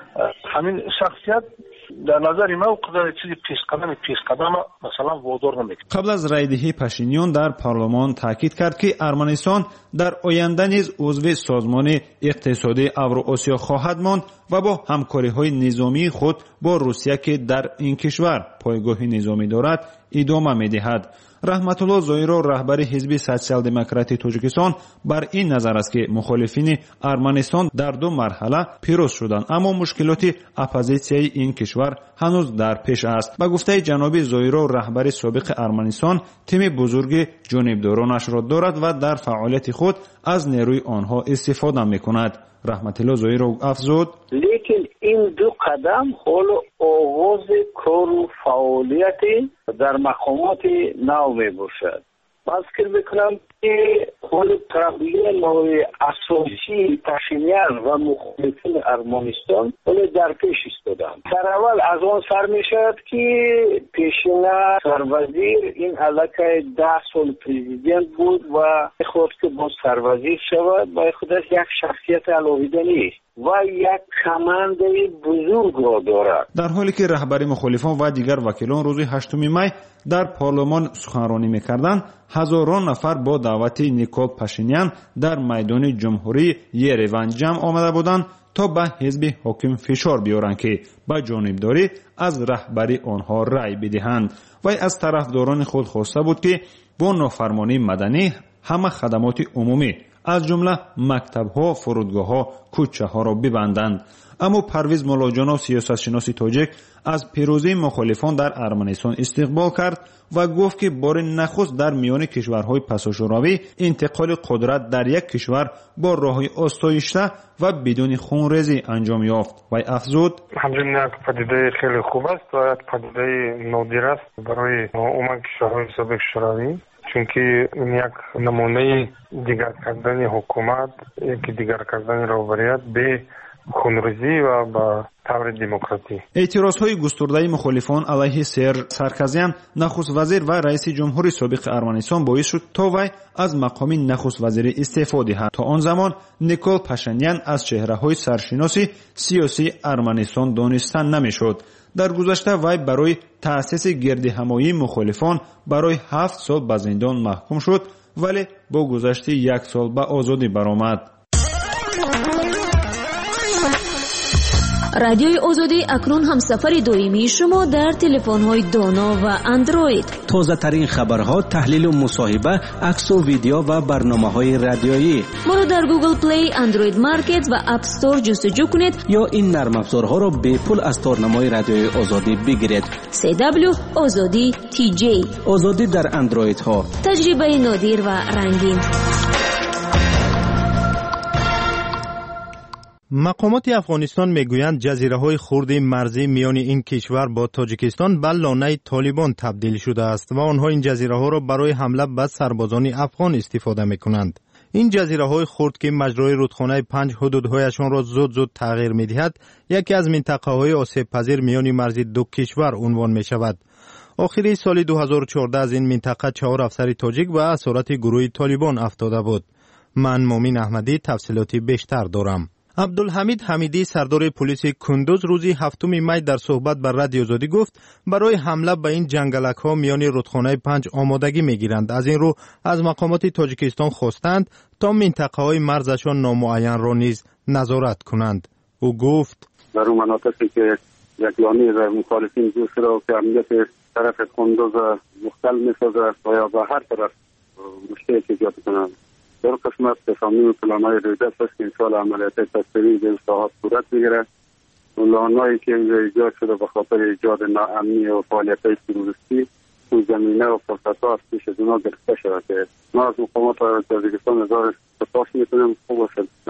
ҳамин шахсият дар назари ман чизи пешқадама масалан водор намекунад. қабл аз райдиҳии Пашинян дар парлумон таъкид кард ки Арманистон дар оянда низ узви созмони иқтисодии Авроосиё хоҳад монд ва бо ҳамкориҳои низомии худ бо Русия ки дар ин кишвар пойгоҳи низомӣ дорад идома медиҳад. Раҳматулло Зоиро раҳбари ҳизби социал-демократии Тоҷикистон бар ин назар аст ки мухолифини Арманистон дар ду марҳала пирӯз шуданд, аммо мушкилоти оппозитсияи ин кишвар ҳанӯз дар пеш аст. ба гуфтаи ҷаноби Зоиро раҳбари собиқи Арманистон тими бузурги ҷонибдоронашро дорад ва дар фаъолияти худ аз нерӯи онҳо истифода мекунад. раҳматулло Зоиро афзуд: лекин ин ду қадам ҳоло оғози кору фаъолияти дар мақомоти нав мебошад. ман фикр мекунам ки ҳоли проблемаҳои асосии Пашинян ва мухолифини Арманистон ҳоло дар пеш истоданд. дар аввал аз он сар мешавад ки пешина сарвазир ин аллакай 10 сол президент буд ва мехоҳад ки боз сарвазир шавад. ба худаш як шахсияти алоҳида нест ва як командаи бузургро дорад. дар ҳоле ки раҳбари мухолифон ва дигар вакилон рӯзи 8 май дар парлумон суханронӣ мекарданд, ҳазорон нафар бо даъвати Никол Пашинян дар майдони ҷумҳурии Ереван ҷамъ омада буданд то ба ҳизби ҳоким фишор биёранд ки ба ҷонибдорӣ аз раҳбари онҳо рай бидиҳанд. вай аз тарафдорони худ хоста буд ки бо нофармонии маданӣ ҳама хадамоти умумӣ از جمله مکتب‌ها، فرودگاه‌ها، کوچه‌ها را ببندند. اما پرویز مولاجانов سیاستشناس تاجیک از پیروزی مخالفان در ارمنستان استقبال کرد و گفت که بار نخست در میان کشورهای پساشوروی انتقال قدرت در یک کشور با راه‌های آسایشته و بدون خونریزی انجام یافت. و افزود: همچنین یک پدیده خیلی خوب است و یک پدیده نادر است برای عموم کشورهای سابق شوروی، چون که این یک نمونه دیگر کردن حکومت، یک دیگر کردن رهبریت به خونریزی و با طور دموکراتی. اعتراضهای گسترده مخالفان علیه سرکزیان، نخست وزیر و رئیس جمهور سابق ارمنستان باعث شد تا وی از مقام نخست وزیر استعفا دهد. تا آن زمان نیکول پاشینیان از چهره‌های سرشناسی سیاسی ارمنستان دانسته نمی‌شد. در گذشته وی برای تأسیس گردهمایی مخالفان برای 7 سال به زندان محکوم شد، ولی با گذشت 1 سال به آزادی برآمد. رادیوی آزادی اکنون هم سفر دائمی شما در تلفن‌های دانا و اندروید. تازه ترین خبرها، تحلیل و مصاحبه، عکس و ویدیو و برنامه‌های رادیویی. ما را در گوگل پلی، اندروید مارکت و اپ استور جستجو کنید یا این نرم افزارها را به پول از تارنمای رادیوی آزادی بگیرید. CW آزادی TJ. آزادی در اندروید ها. تجربه نادر و رنگین. مقامات افغانستان میگویند جزیره‌های خرد مرزی میان این کشور با تاجیکستان به لانه طالبان تبدیل شده است و آنها این جزیره‌ها را برای حمله به سربازان افغان استفاده می‌کنند. این جزیره‌های خرد که مجرای رودخانه 5 حدودهایشان را زود تغییر می‌دهد، یکی از منطقه‌های آسیب‌پذیر میان مرز دو کشور عنوان می‌شود. آخر سال 2014 از این منطقه 4 افسر تاجیک به اسارت گروه طالبان افتاده بود. من مومین احمدی تفصیلاتی بیشتر دارم. عبدالحمید حمیدی سردار پلیس کندوز روزی 7 می در صحبت با رادیو آزادی گفت برای حمله به این جنگلک ها میان رودخانه 5 آمادگی میگیرند. از این رو از مقامات تاجیکستان خواستند تا منطقه های مرزشان نامعین را نیز نظارت کنند. او گفت در اون مناطقی که یک لانه در مخالفین دوست را که امنیت طرف کندوز مختل میسازه و یا به هر طرف مشکلی ایجاد کنند. در قسمت تصامیم پلان‌های رویداد است که انشاءال عملیات تصویری در ساحات صورت میگیره. پلان‌هایی که ایجاد شده به خاطر ایجاد ناامنی و فعالیت‌های تروریستی تو زمینه و فرصت‌ها از پیش از اونا گرفته شده که ما از مقامات تاجیکستان هزار سپاس می‌کنیم. خوب است در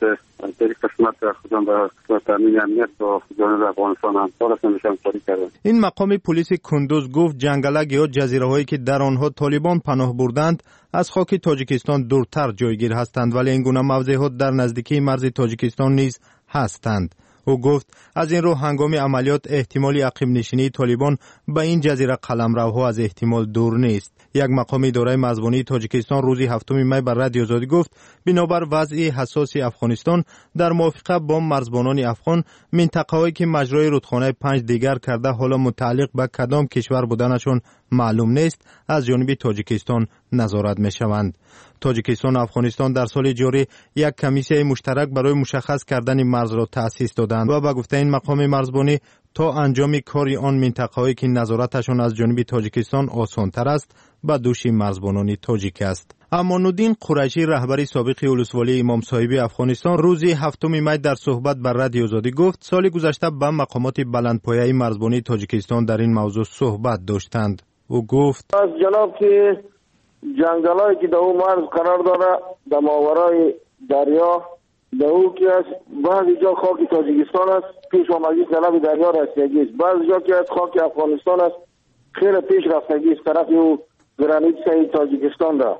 قسمت خودم به قسمت تامین امنیت و جانب افغانستان هم نمیشم کاری کردن. این مقام پلیس کندوز گفت جنگلک یا جزیره‌هایی که در آنها طالبان پناه بردند از خاک تاجیکستان دورتر جایگیر هستند، ولی این گونه موضعات در نزدیکی مرز تاجیکستان نیز هستند. او گفت از این رو هنگام عملیات احتمال عقب نشینی طالبان به این جزیره قلمروها از احتمال دور نیست. یک مقام اداره مرزبانی تاجیکستان روزی 7 می بر رادیو آزادی گفت بنابر وضع حساس افغانستان در موافقت با مرزبانان افغان منطقه‌هایی که مجرای رودخانه 5 دیگر کرده حالا متعلق به کدام کشور بودنشون معلوم نیست از جانب تاجیکستان نظارت می‌شوند. تاجیکستان و افغانستان در سال جاری یک کمیسیون مشترک برای مشخص کردن مرز را تأسیس دادند و به گفته این مقام مرزبانی تا انجام کاری آن منطقه‌هایی که نظارتشان از جانب تاجیکستان آسان‌تر است به دوش مرزبانان تاجیک است. امان‌الدین قریشی رهبر سابق ولسوالی امام صاحبی افغانستان روزی 7 می در صحبت بر رادیو آزادی گفت سال گذشته با مقامات بلندپایه مرزبانی تاجیکستان در این موضوع صحبت داشتند. او گفت از جناب که جنگلایی که در اون مرز قرار داره در ماورای دریا در اون که از بعضی جا خاک تاجیکستان است پیش آمدگی طرف دریا رسیدگی است، بعضی جا که از خاک افغانستان است خیلی پیش رفتگی است طرف او گرانیت سایی تاجیکستان دا.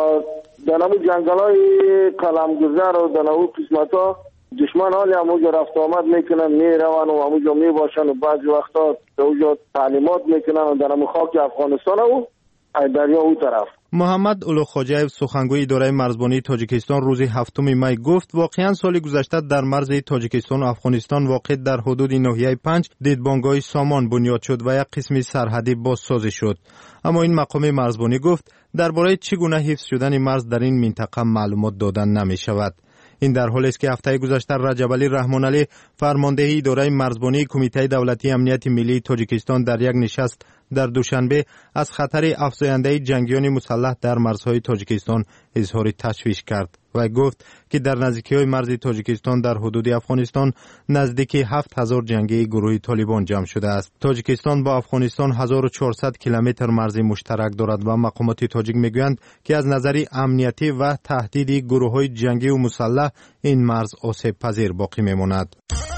در نمو جنگلای قلمگذر و در نمو قسمت ها دشمن حالی همونجا رفت آمد میکنن میرون و همونجا میباشن و بعضی وقتا در اونجا تعلیمات میکنن و در نمو خاک افغانستان و دریا او طرف. محمد اولوخاجیف سخنگوی اداره مرزبانی تاجیکستان روز 7 می گفت واقعا سال گذشته در مرز تاجیکستان و افغانستان واقع در حدود ناحیه 5 دیدبانگاه سامان بنیاد شد و یک قسم سرحدی بازسازی شد. اما این مقام مرزبانی گفت درباره چگونه حفظ شدن مرز در این منطقه معلومات دادن نمی شود. این در حالی است که هفته گذشته رجب علی رحمان علی فرمانده اداره مرزبانی کمیته دولتی امنیت ملی تاجیکستان در یک نشست در دوشنبه از خطر افزاینده جنگیان مسلح در مرزهای تاجیکستان اظهار تشویش کرد. و گفت که در نزدیکی‌های مرز تاجیکستان در حدود افغانستان نزدیک 7000 جنگی گروه طالبان جمع شده است. تاجیکستان با افغانستان 1400 کیلومتر مرز مشترک دارد و مقامات تاجیک میگویند که از نظر امنیتی و تهدید گروه‌های جنگی و مسلح این مرز آسیب پذیر باقی میماند.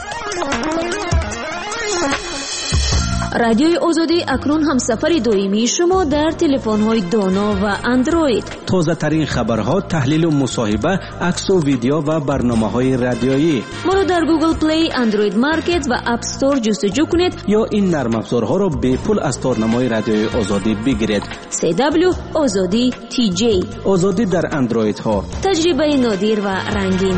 رادیوی آزادی اکنون هم سفر دائمی شما در تلفن‌های دانا و اندروید. تازه ترین خبرها، تحلیل و مصاحبه، عکس و ویدیو و برنامه‌های رادیویی. ما رو در گوگل پلی، اندروید مارکت و اپ استور جستجو کنید یا این نرم افزارها را به پول از تارنمای رادیوی آزادی بگیرید. CW آزادی TJ. آزادی در اندروید ها. تجربه نادر و رنگین.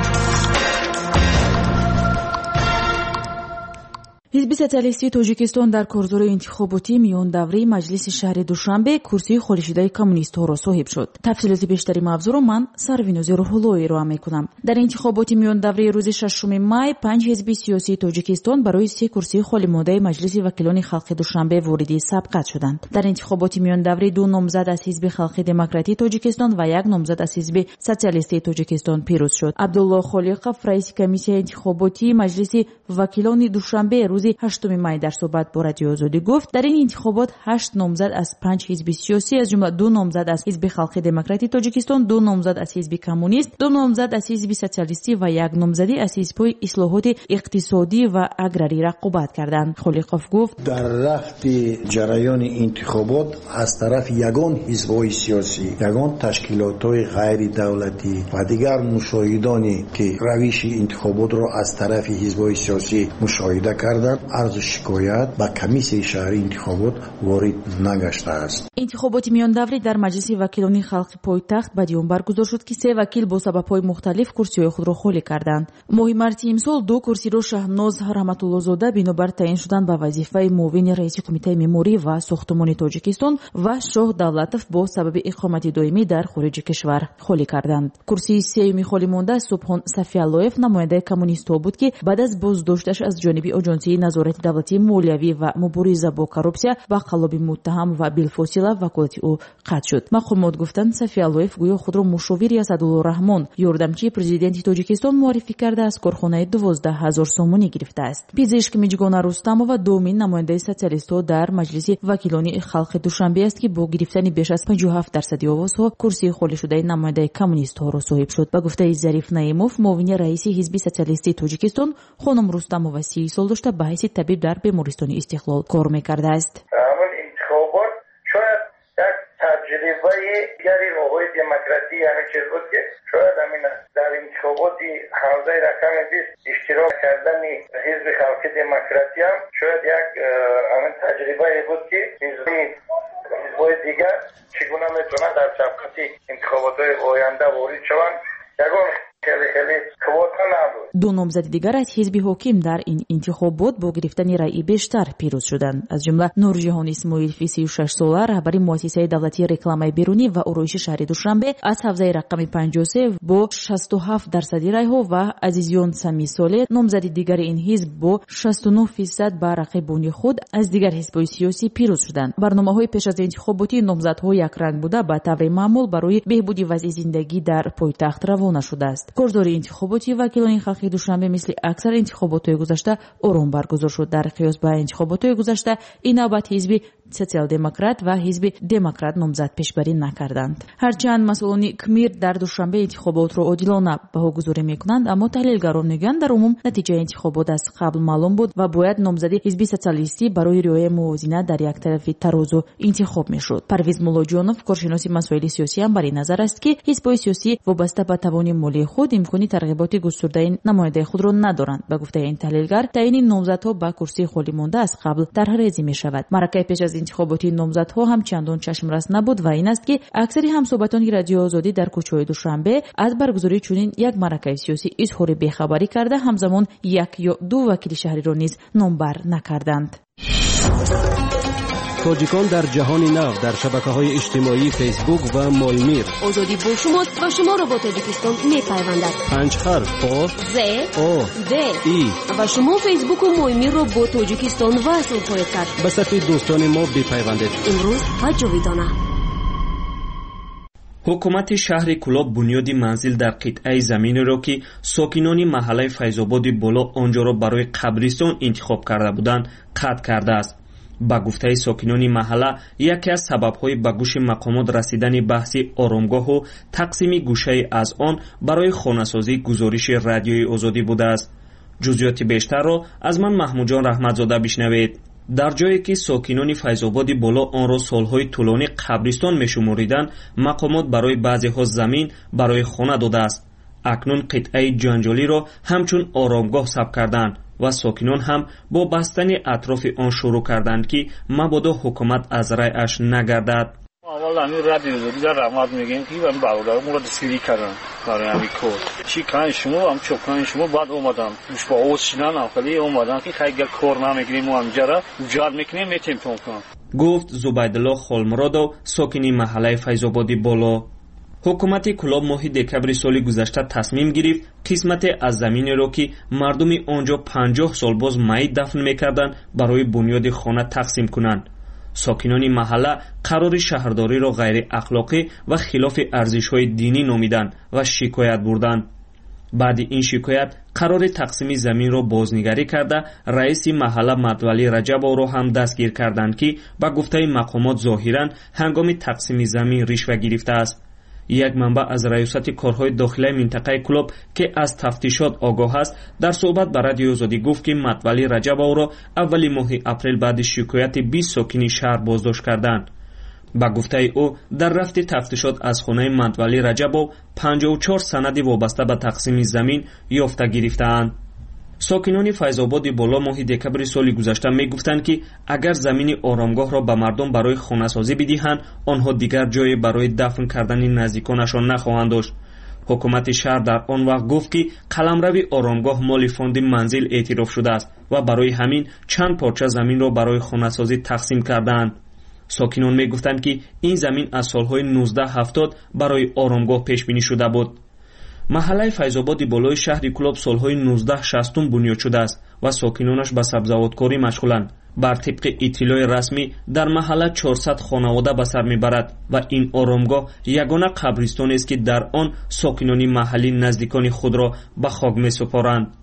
حزب социалисти тоҷикистон дар корзори интихоботӣ миёндаврии маҷлиси шаҳри душанбе курсии холишидаи коммунистҳоро соҳиб шуд. тафсилоти бештари мавзӯъро ман сарвинози рӯҳуллоӣ ироа мекунам. дар интихоботи миёндаврии рӯзи 6 май 5 ҳизби сиёсии тоҷикистон барои 3 курсии холимодаи маҷлиси вакилони халқи душанбе вориди сабқат шуданд. дар интихоботи миёндаврӣ 2 номзад аз ҳизби халқи демократии тоҷикистон ва 1 номзад аз ҳизби социалистии тоҷикистон пирӯз шуд. абдулло холиқов, раиси комиссияи интихоботии маҷлиси вакилони душанбе рӯзи 8 май дар суҳбат бо радиои озодӣ гуфт дар ин интихобот 8 номзад аз 5 ҳизби сиёсӣ аз ҷумла 2 номзад аз ҳизби халқи демократии тоҷикистон, 2 номзад аз ҳизби коммунист, 2 номзад аз ҳизби социалистӣ ва 1 номзадӣ аз ҳизбҳои ислоҳоти иқтисодӣ ва аграрӣ рақобат карданд. холиқов гуфт дар рафти ҷараёни интихобот аз тарафи ягон ҳизбҳои сиёсӣ, ягон ташкилотҳои ғайри давлатӣ ва дигар мушоҳидоне ки равиши интихоботро аз тарафи ҳизбҳои сиёсӣ мушоҳида карданд арзу шикоят ба комиссияи шаҳрии интихобот ворид нагаштааст. интихоботи миёндаврӣ дар маҷлиси вакилони халқи пойтахт баъди он баргузор шуд ки 3 вакил бо сабабҳои мухталиф курсиҳои худро холӣ карданд. моҳи марти имсол 2 курсиро шаҳноз раҳматуллозода бинобар таъин шудан ба вазифаи муовини раиси қумитаи меъморӣ ва сохтмони тоҷикистон ва шоҳ давлатов бо сабаби иқомати доимӣ дар хориҷи кишвар холӣ карданд. курсии сеюми холӣ монда Субҳон Сафиаллоев намояндаи коммунистҳо буд ки баъд аз боздошташ аз ҷониби оҷонсии назорати давлатии молиявӣ ва мубориза бо коррупсия ба қалоби муттаҳам ва билфосила ваколати ӯ қатъ шуд. мақомот гуфтанд Сафиаллоев гӯё худро мушовири Асадулло Раҳмон, ёрдамчии президенти Тоҷикистон муаррифӣ карда аз корхонаи 12,000 сомонӣ гирифтааст. пизишк Миҷгона Рустамова дуюмин намояндаи социалистҳо дар маҷлиси вакилони халқи Душанбе аст ки бо гирифтани беш аз 57% овозҳо курсии холишудаи намояндаи коммунистҳоро соҳиб шуд. ба гуфтаи Зариф Наимов, муовини раиси ҳизби социалистии Тоҷикистон, хонум Рустамова 30 сол дошта ба ҳайси табиб дар бемористони Истиқлол кор мекардааст. ҳамин интихобот шояд як таҷрибаи дигари роҳҳои демократӣ ҳамин чиз буд ки шояд ҳамин дар интихоботи ҳавзаи рақами 20 иштирок кардани ҳизби халқи демократӣ ҳам шояд як ҳамин таҷрибае буд ки ҳизбҳои дигар чигуна метавонанд дар сабқати интихоботҳои оянда ворид шаванд. ягон хеле квота набуд. 2 номзади дигар аз ҳизби ҳоким дар ин интихобот бо гирифтани раъи бештар пирӯз шуданд. аз ҷумла Нурҷаҳон Исмоилфи 36 сола, раҳбари муассисаи давлатии рекламаи берунӣ ва ороиши шаҳри Душанбе аз ҳавзаи рақами 53 бо 67% райҳо ва Азизён Самисоле, номзади дигари ин ҳизб бо 69% ба рақибони худ аз дигар ҳизбҳои сиёсӣ пирӯз шуданд. барномаҳои пеш аз интихоботи номзадҳо якранг буда ба таври маъмул барои беҳбуди вазъи зиндагӣ дар пойтахт равона шудааст. корзори интихоботи вакилони халқи Душанбе мисли аксар интихоботҳои гузашта ором баргузор шуд. дар қиёс ба интихоботҳои гузашта ин навбат ҳизби социал-демократ ва ҳизби демократ номзад пешбарӣ накарданд. ҳарчанд масъулони КМИР дар Душанбе интихоботро одилона баҳогузорӣ мекунанд, аммо таҳлилгарон мегӯянд дар умум натиҷаи интихобот аз қабл маълум буд ва бояд номзади ҳизби социалистӣ барои риояи мувозинат дар як тарафи тарозу интихоб мешуд. Парвиз Муллоҷонов, коршиноси масоили сиёсӣ ҳам бар ин назар аст ки ҳизбҳои сиёсӣ вобаста ба тавони молии худ имкони тарғиботи густурдаи намояндаи худро надоранд. ба гуфтаи ин таҳлилгар, таъини номзадҳо ба курсии холӣ монда аз қабл тарҳрезӣ мешавад. маъракаи пеш аз интихоботи номзадҳо ҳам чандон чашмрас набуд ва ин аст ки аксари ҳамсоҳбатони радиои озодӣ дар кӯчаҳои Душанбе аз баргузории чунин як маъракаи сиёсӣ изҳори бехабарӣ карда, ҳамзамон 1 ё 2 вакили шаҳриро низ номбар накарданд. тоҷикон дар ҷаҳони нав дар шабакаҳои иҷтимоӣ фейсбук ва молмир. озодӣ бо шумост ва шуморо бо Тоҷикистон мепайвандад. 5 ҳарф о з о д и ва шумо фейсбуку молмирро бо Тоҷикистон васл хоҳед кард. ба сафи дӯстони мо бипайвандед. имрӯз ва ҷовидона. حکومت شهر کلاب بنیاد منزل در قطعه زمینی را که ساکنان محله فیض‌آباد بالا آنجا را برای قبرستان انتخاب کرده بودند قطع کرده است. با گفته ساکنان محله یکی از سبب‌های به گوش مقامات رسیدن بحث آرامگاه و تقسیم گوشه از آن برای خانه‌سازی گزارش رادیوی آزادی بوده است. جزئیات بیشتر را از من محمود جان رحمتزاده بشنوید. در جایی که ساکنان فیض‌آباد بالا آن را سالهای طولانی قبرستان می‌شمردند، مقامات برای بعضی‌ها زمین برای خانه داده است. اکنون قطعه جنجالی را همچون آرامگاه ثبت کردند و ساکنان هم با بستن اطراف آن شروع کردند که مبادا حکومت از رأیش نگردد. اول همین رادیو آزادی در رحمت میگیم که من برادرم را دستگیری کردن برای همین کار. چی کردن شما هم چوکان شما بعد اومدم مش با اوس شدن خیلی اومدن که خیلی کار نمیگیریم و همجا را جار میکنیم میتیم تون کنم. گفت زبیدالله خالمرادو ساکنی محله فیض‌آباد بالا. حکومت کلاب ماه دکبر سال گذشته تصمیم گرفت قسمت از زمین را که مردم آنجا 50 سال باز میت دفن میکردند برای بنیاد خانه تقسیم کنند. ساکنان محله قرار شهرداری را غیر اخلاقی و خلاف ارزش‌های دینی نامیدند و شکایت بردند. بعد این شکایت قرار تقسیم زمین را بازنگری کرده رئیس محله متولی رجب را هم دستگیر کردند که با گفته مقامات ظاهراً هنگام تقسیم زمین رشوه گرفته است. یک منبع از ریاست کارهای داخلی منطقه کلاب که از تفتیشات آگاه است در صحبت با رادیو آزادی گفت که متولی رجب را اول ماه اپریل بعد شکایت 20 ساکن شهر بازداشت کردند. با گفته او در رفت تفتیشات از خانه متولی رجب 54 سند وابسته به تقسیم زمین یافته گرفتند. ساکنان فیض‌آباد بالا ماه دکبر سال گذشته می گفتند که اگر زمین آرامگاه را به مردم برای خانه‌سازی بدهند آنها دیگر جای برای دفن کردن نزدیکانشان نخواهند داشت. حکومت شهر در آن وقت گفت که قلمرو آرامگاه مال فاند منزل اعتراف شده است و برای همین چند پارچه زمین را برای خانه‌سازی تقسیم کردند. ساکنان می گفتند که این زمین از سالهای 1970 برای آرامگاه پیش بینی شده بود. محله فیض‌آباد بالای شهر کلاب سالهای 1960 بنیاد شده است و ساکنانش به سبزوارکاری مشغولند. بر طبق اطلاع رسمی در محله 400 خانواده به سر میبرد و این آرامگاه یگانه قبرستانی است که در آن ساکنان محلی نزدیکان خود را به خاک می‌سپارند.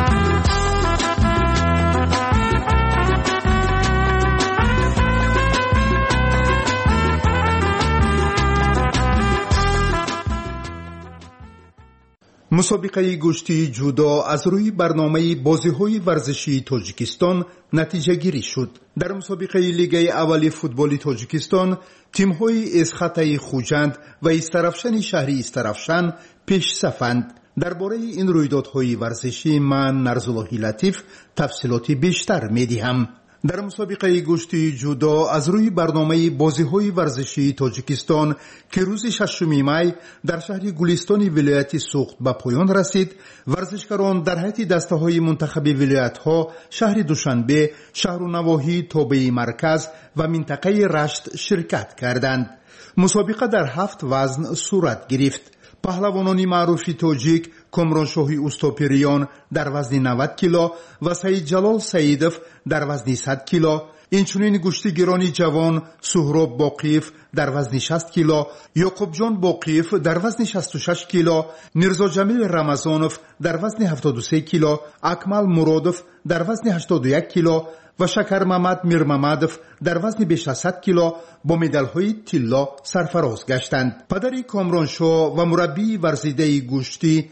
مسابقه گشتی جودو از روی برنامه بازی‌های ورزشی تاجیکستان نتیجه گیری شد. در مسابقه لیگ اول فوتبال تاجیکستان تیم‌های اسخطه خوجند و استرافشن شهری استرافشن پیش صفند. درباره این رویدادهای ورزشی من نرزاللهی لطیف تفصیلاتی بیشتر می‌دهم. در مسابقه گشتی جودو از روی برنامه بازی‌های ورزشی تاجیکستان که روز 6 می در شهر گلستان ولایت سوخت به پایان رسید، ورزشکاران در هیئت دسته‌های منتخب ولایت‌ها شهر دوشنبه، شهر و نواحی تابع مرکز و منطقه رشت شرکت کردند. مسابقه در 7 وزن صورت گرفت. پهلوانان معروف تاجیک کامرانشاهی اوستاپریان در وزن 90 کیلو و سید جلال سیدف در وزن 100 کیلو، اینچنین گشتیگیران جوان سهراب باقیف در وزن 60 کیلو، یعقوب جان باقیف در وزن 66 کیلو، میرزا جمیل رمضانوف در وزن 73 کیلو، اکمل مرادوف در وزن 81 کیلو و شکر محمد میر محمدوف در وزن بیش از 100 کیلو با مدال‌های طلا سرفراز گشتند. پدر کامرانشاه و مربی ورزیده گشتی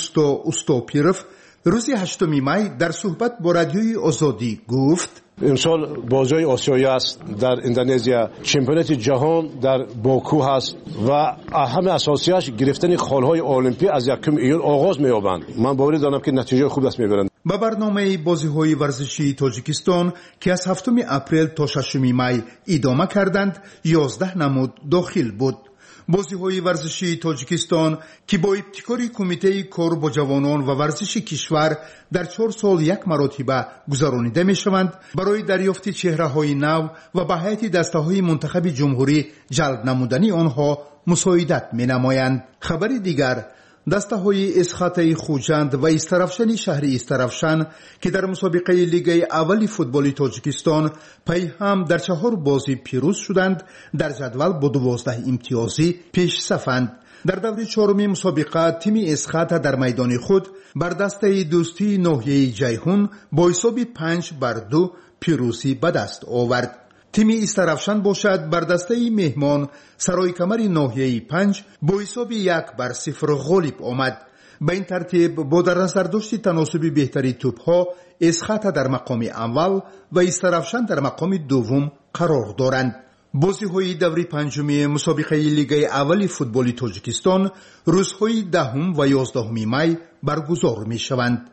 اوستاپیروف روز 8 می در صحبت با رادیوی آزادی گفت: امسال بازی آسیایی است، در اندونزیا چمپیونات جهان در باکو هست و اهم اساسیش گرفتن خالهای المپی از 1 ایون آغاز می‌یابند. من باور دارم که نتیجه خوب دست می‌برند. با برنامه بازی‌های ورزشی تاجیکستان که از 7 اپریل تا 6 می ادامه کردند 11 نمود داخل بود. بازی‌های ورزشی تاجیکستان که با ابتکار کمیته کار با جوانان و ورزش کشور در 4 سال یک مرتبه گذرانیده می‌شوند، برای دریافت چهره‌های نو و به هیئت دسته‌های منتخب جمهوری جلب نمودن آنها مساعدت می‌نمایند. خبر دیگر دسته‌های اسخاته خوجند و استرافشن شهری استرافشن که در مسابقه لیگ اول فوتبال تاجیکستان پی هم در 4 بازی پیروز شدند، در جدول با 12 امتیازی پیش صفند. در دور 4 مسابقه تیم اسخاته در میدان خود بر دسته دوستی ناحیه جیهون با حساب 5-2 پیروزی به دست آورد. تیم استرافشن باشد بر دسته مهمان سرای کمر ناحیه 5 با حساب 1-0 غالب آمد. به این ترتیب با در نظر داشت تناسب بهتری توپها اسخاته در مقام اول و استرافشن در مقام دوم قرار دارند. بازی‌های دور 5 مسابقه لیگ اول فوتبال تاجیکستان روزهای 10 و 11 می برگزار می‌شوند.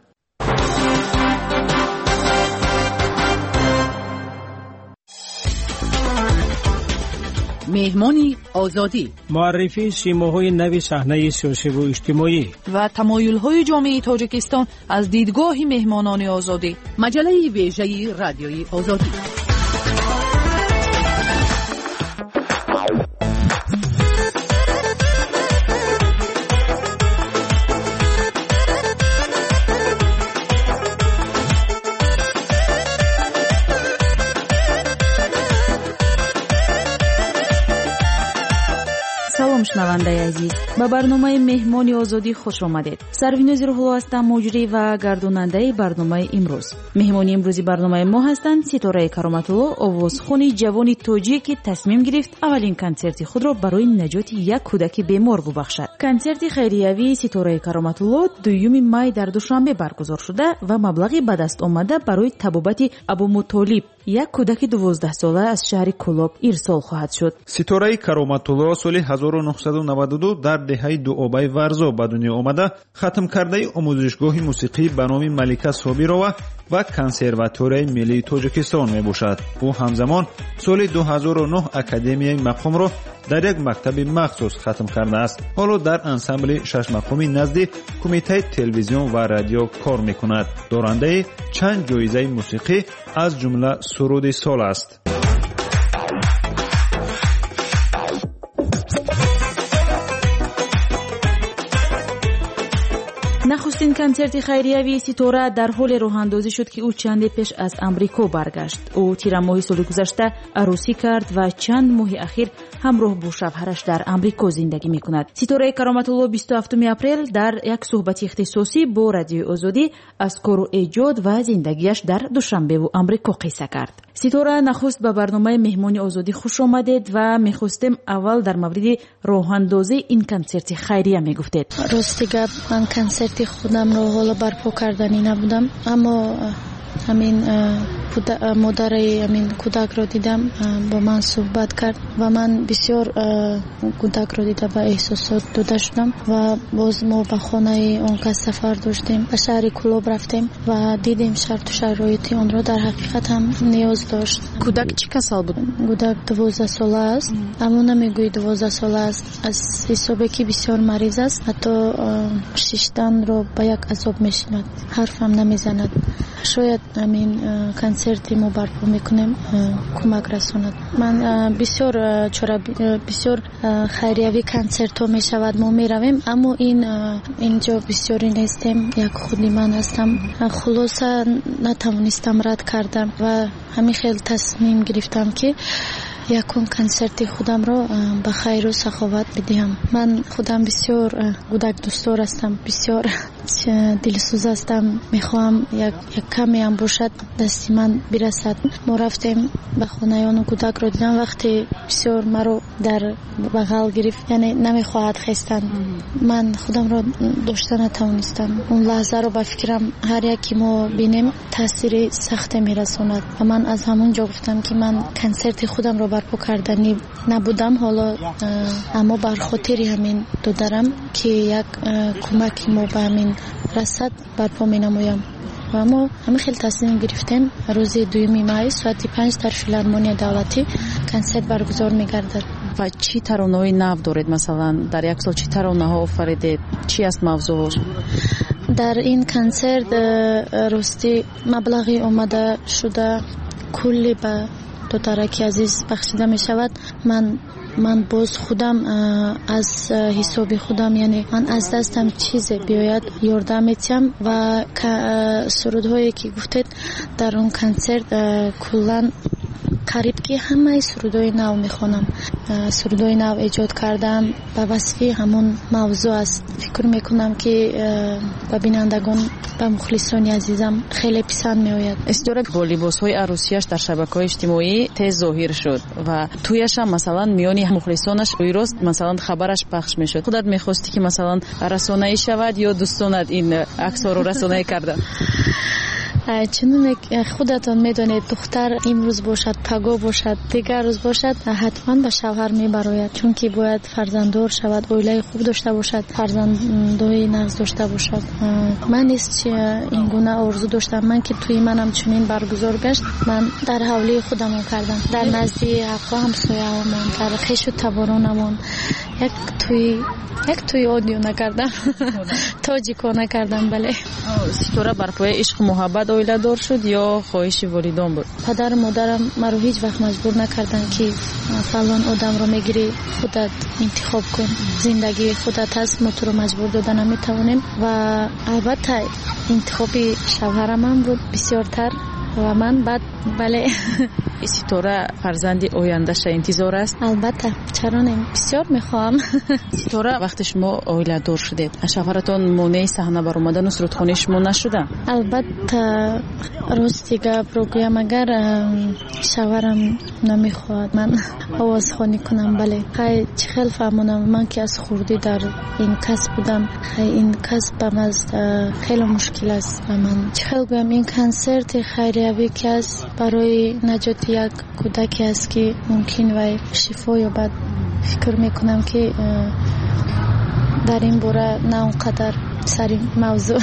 مهمانی آزادی، معرفی سیماهای نو صحنه سیاسی و اجتماعی و تمایل‌های جامعه تاجیکستان از دیدگاه مهمانان آزادی. مجله ویژه رادیوی آزادی. شنونده عزیز، به برنامه مهمانی آزادی خوش آمدید. سرویناز روح‌الله هستم، مجری و گرداننده برنامه امروز. مهمانی امروزی برنامه ما هستند ستاره کرامت‌الله، آوازخوان جوان تاجیک که تصمیم گرفت اولین کنسرت خود را برای نجات یک کودک بیمار ببخشد. کنسرت خیریوی ستاره کرامت‌الله 2 می در دوشنبه برگزار شده و مبلغی به دست آمده برای طبابت ابومطالب، یک کودک 12 ساله از شهر کلاب ارسال خواهد شد. ستاره کرامت‌الله سال 1992 در دهه دوآبای ورزا به دنیا آمده، ختم کرده آموزشگاه موسیقی به نام ملیکه صابرова و کنسرواتوری ملی تاجیکستان می باشد. او همزمان سال 2009 اکادمیای مقام را در یک مکتب مخصوص ختم کرده است. حالا در انسامبل 6 مقامی نزد کمیته تلویزیون و رادیو کار می کند. دارنده چند جایزه موسیقی از جمله سرود سال است. نخستین کنسرت خیریوی ستاره در حال راه‌اندازی شد که او چند پیش از امریکا برگشت. او تیر ماه سال گذشته عروسی کرد و چند ماه اخیر همراه با شوهرش در امریکا زندگی می‌کند. ستاره کرامت‌الله 27 اپریل در یک صحبت اختصاصی با رادیو آزادی از کار و ایجاد و زندگیش در دوشنبه و امریکا قصه کرد. ستاره نخست به برنامه مهمانی آزادی خوش آمدید و می‌خواستیم اول در مورد راه‌اندازی این کنسرت خیریه می‌گفتید. راستی گپ من کنسرت خودم رو حالا برپا کردنی نبودم، اما همین مادر همین کودک رو دیدم، با من صحبت کرد و من بسیار کودک رو دیده به احساسات دوده شدم و باز ما به خانه اون کس سفر داشتیم، به شهر کلاب رفتیم و دیدیم شرط و شرایط اون رو. در حقیقت هم نیاز داشت. کودک چی سال بود؟ کودک 12 ساله است، اما نمیگوی 12 ساله است، از حسابی که بسیار مریض است، حتی شیشتن رو به یک عذاب میشیند، حرف هم نمیزند. شاید همین کنسرتی ما برپا میکنیم کمک رساند. من بسیار خیریوی کنسرت ها میشود ما میرویم، اما اینجا بسیاری نیستیم، یک خودی من هستم. خلاصه نتوانستم رد کردم و همین خیلی تصمیم گرفتم که یکم کنسرت خودم رو به خیر و سخاوت بدهم. من خودم بسیار کودک دوستدار هستم، بسیار دلسوز هستم، میخوام یک کمی هم باشد دستی من برسد. ما رفتیم به خانه اون کودک رو دیدم، وقتی بسیار مرا در بغل گرفت، یعنی نمیخواهد خستن. من خودم رو داشته نتوانستم. اون لحظه رو به فکرم هر یکی ما بینیم تاثیر سخت میرساند و من از همون جا گفتم که من کنسرت خودم رو برپا کردنی نبودم، حالا اما بر خاطر همین دو دارم که یک کمک ما به همین رسد برپا می نمایم. و ما همه خیلی تصمیم گرفتیم روز 2 می ساعت 5 در فیلارمونی دولتی کنسرت برگزار می گردد. و چی ترانه‌های نو دارید؟ مثلا در یک سال چی ترانه‌ها آفریدید؟ چی است موضوعش؟ در این کنسرت راستی مبلغی آمده شده کلی به دو ترکی عزیز بخشیده می شود. من من باز خودم از حساب خودم یعنی من از دستم چیز بیاید یاردم میتیم و سرودهایی که گفتید در اون کنسرت کلا قریب که همه سرودهای نو میخونم. سرودهای نو ایجاد کردم به وصفی همون موضوع است. فکر میکنم که به بینندگان به مخلصان عزیزم خیلی پسند میآید. استوره با لباسهای عروسیش در شبکه‌های اجتماعی تیز ظاهر شد و تویش هم مثلا میانی مخلصانش روی روز مثلا خبرش پخش میشد. خودت میخواستی که مثلا رسانه‌ای شود یا دوستانت این عکس‌ها رو رسانه‌ای کردن؟ چون خودتان میدونید دختر امروز باشد پگاه باشد دیگر روز باشد حتما به شوهر میبراید، چون که باید فرزنددار شود، اویله خوب داشته باشد، فرزندای نغز داشته باشد. من نیست چه این گونه آرزو داشتم. من که توی منم چنین برگزار گشت من در حوله خودم کردم، در نزد حقا همسایه‌هامون، در خویش و تبارانمون یک توی آدیو نکردم تاجیکو نکردم. بله. ستوره بر پای عشق محبت اویله دار شد یا خواهش والدان بود؟ پدر مادرم مرا هیچ وقت مجبور نکردن که فلان آدم رو میگیری خودت انتخاب کن، زندگی خودت هست، ما تو رو مجبور دادن نمیتونیم. و البته انتخابی شوهرم هم بود بسیارتر و من بعد بله. ستوره فرزندی آینده‌اش انتظار است؟ البته، چرا نه، بسیار میخوام. ستوره وقتی شما اویله دار شدید شوهرتون مانع صحنه بر اومدن و سرودخوانی شما نشدن؟ البته راستیگه بگویم اگر شوهرم نمیخواد من آوازخوانی کنم بله خیلی فهمونم. من که از خوردی در این کسب بودم، این کسب خیلی مشکل است. من خیلی گویم این کنسرت خیریوی که است برای نجات یک کودکی است که ممکن و شفا یابد. فکر میکنم که در این باره نه اونقدر سر موضوع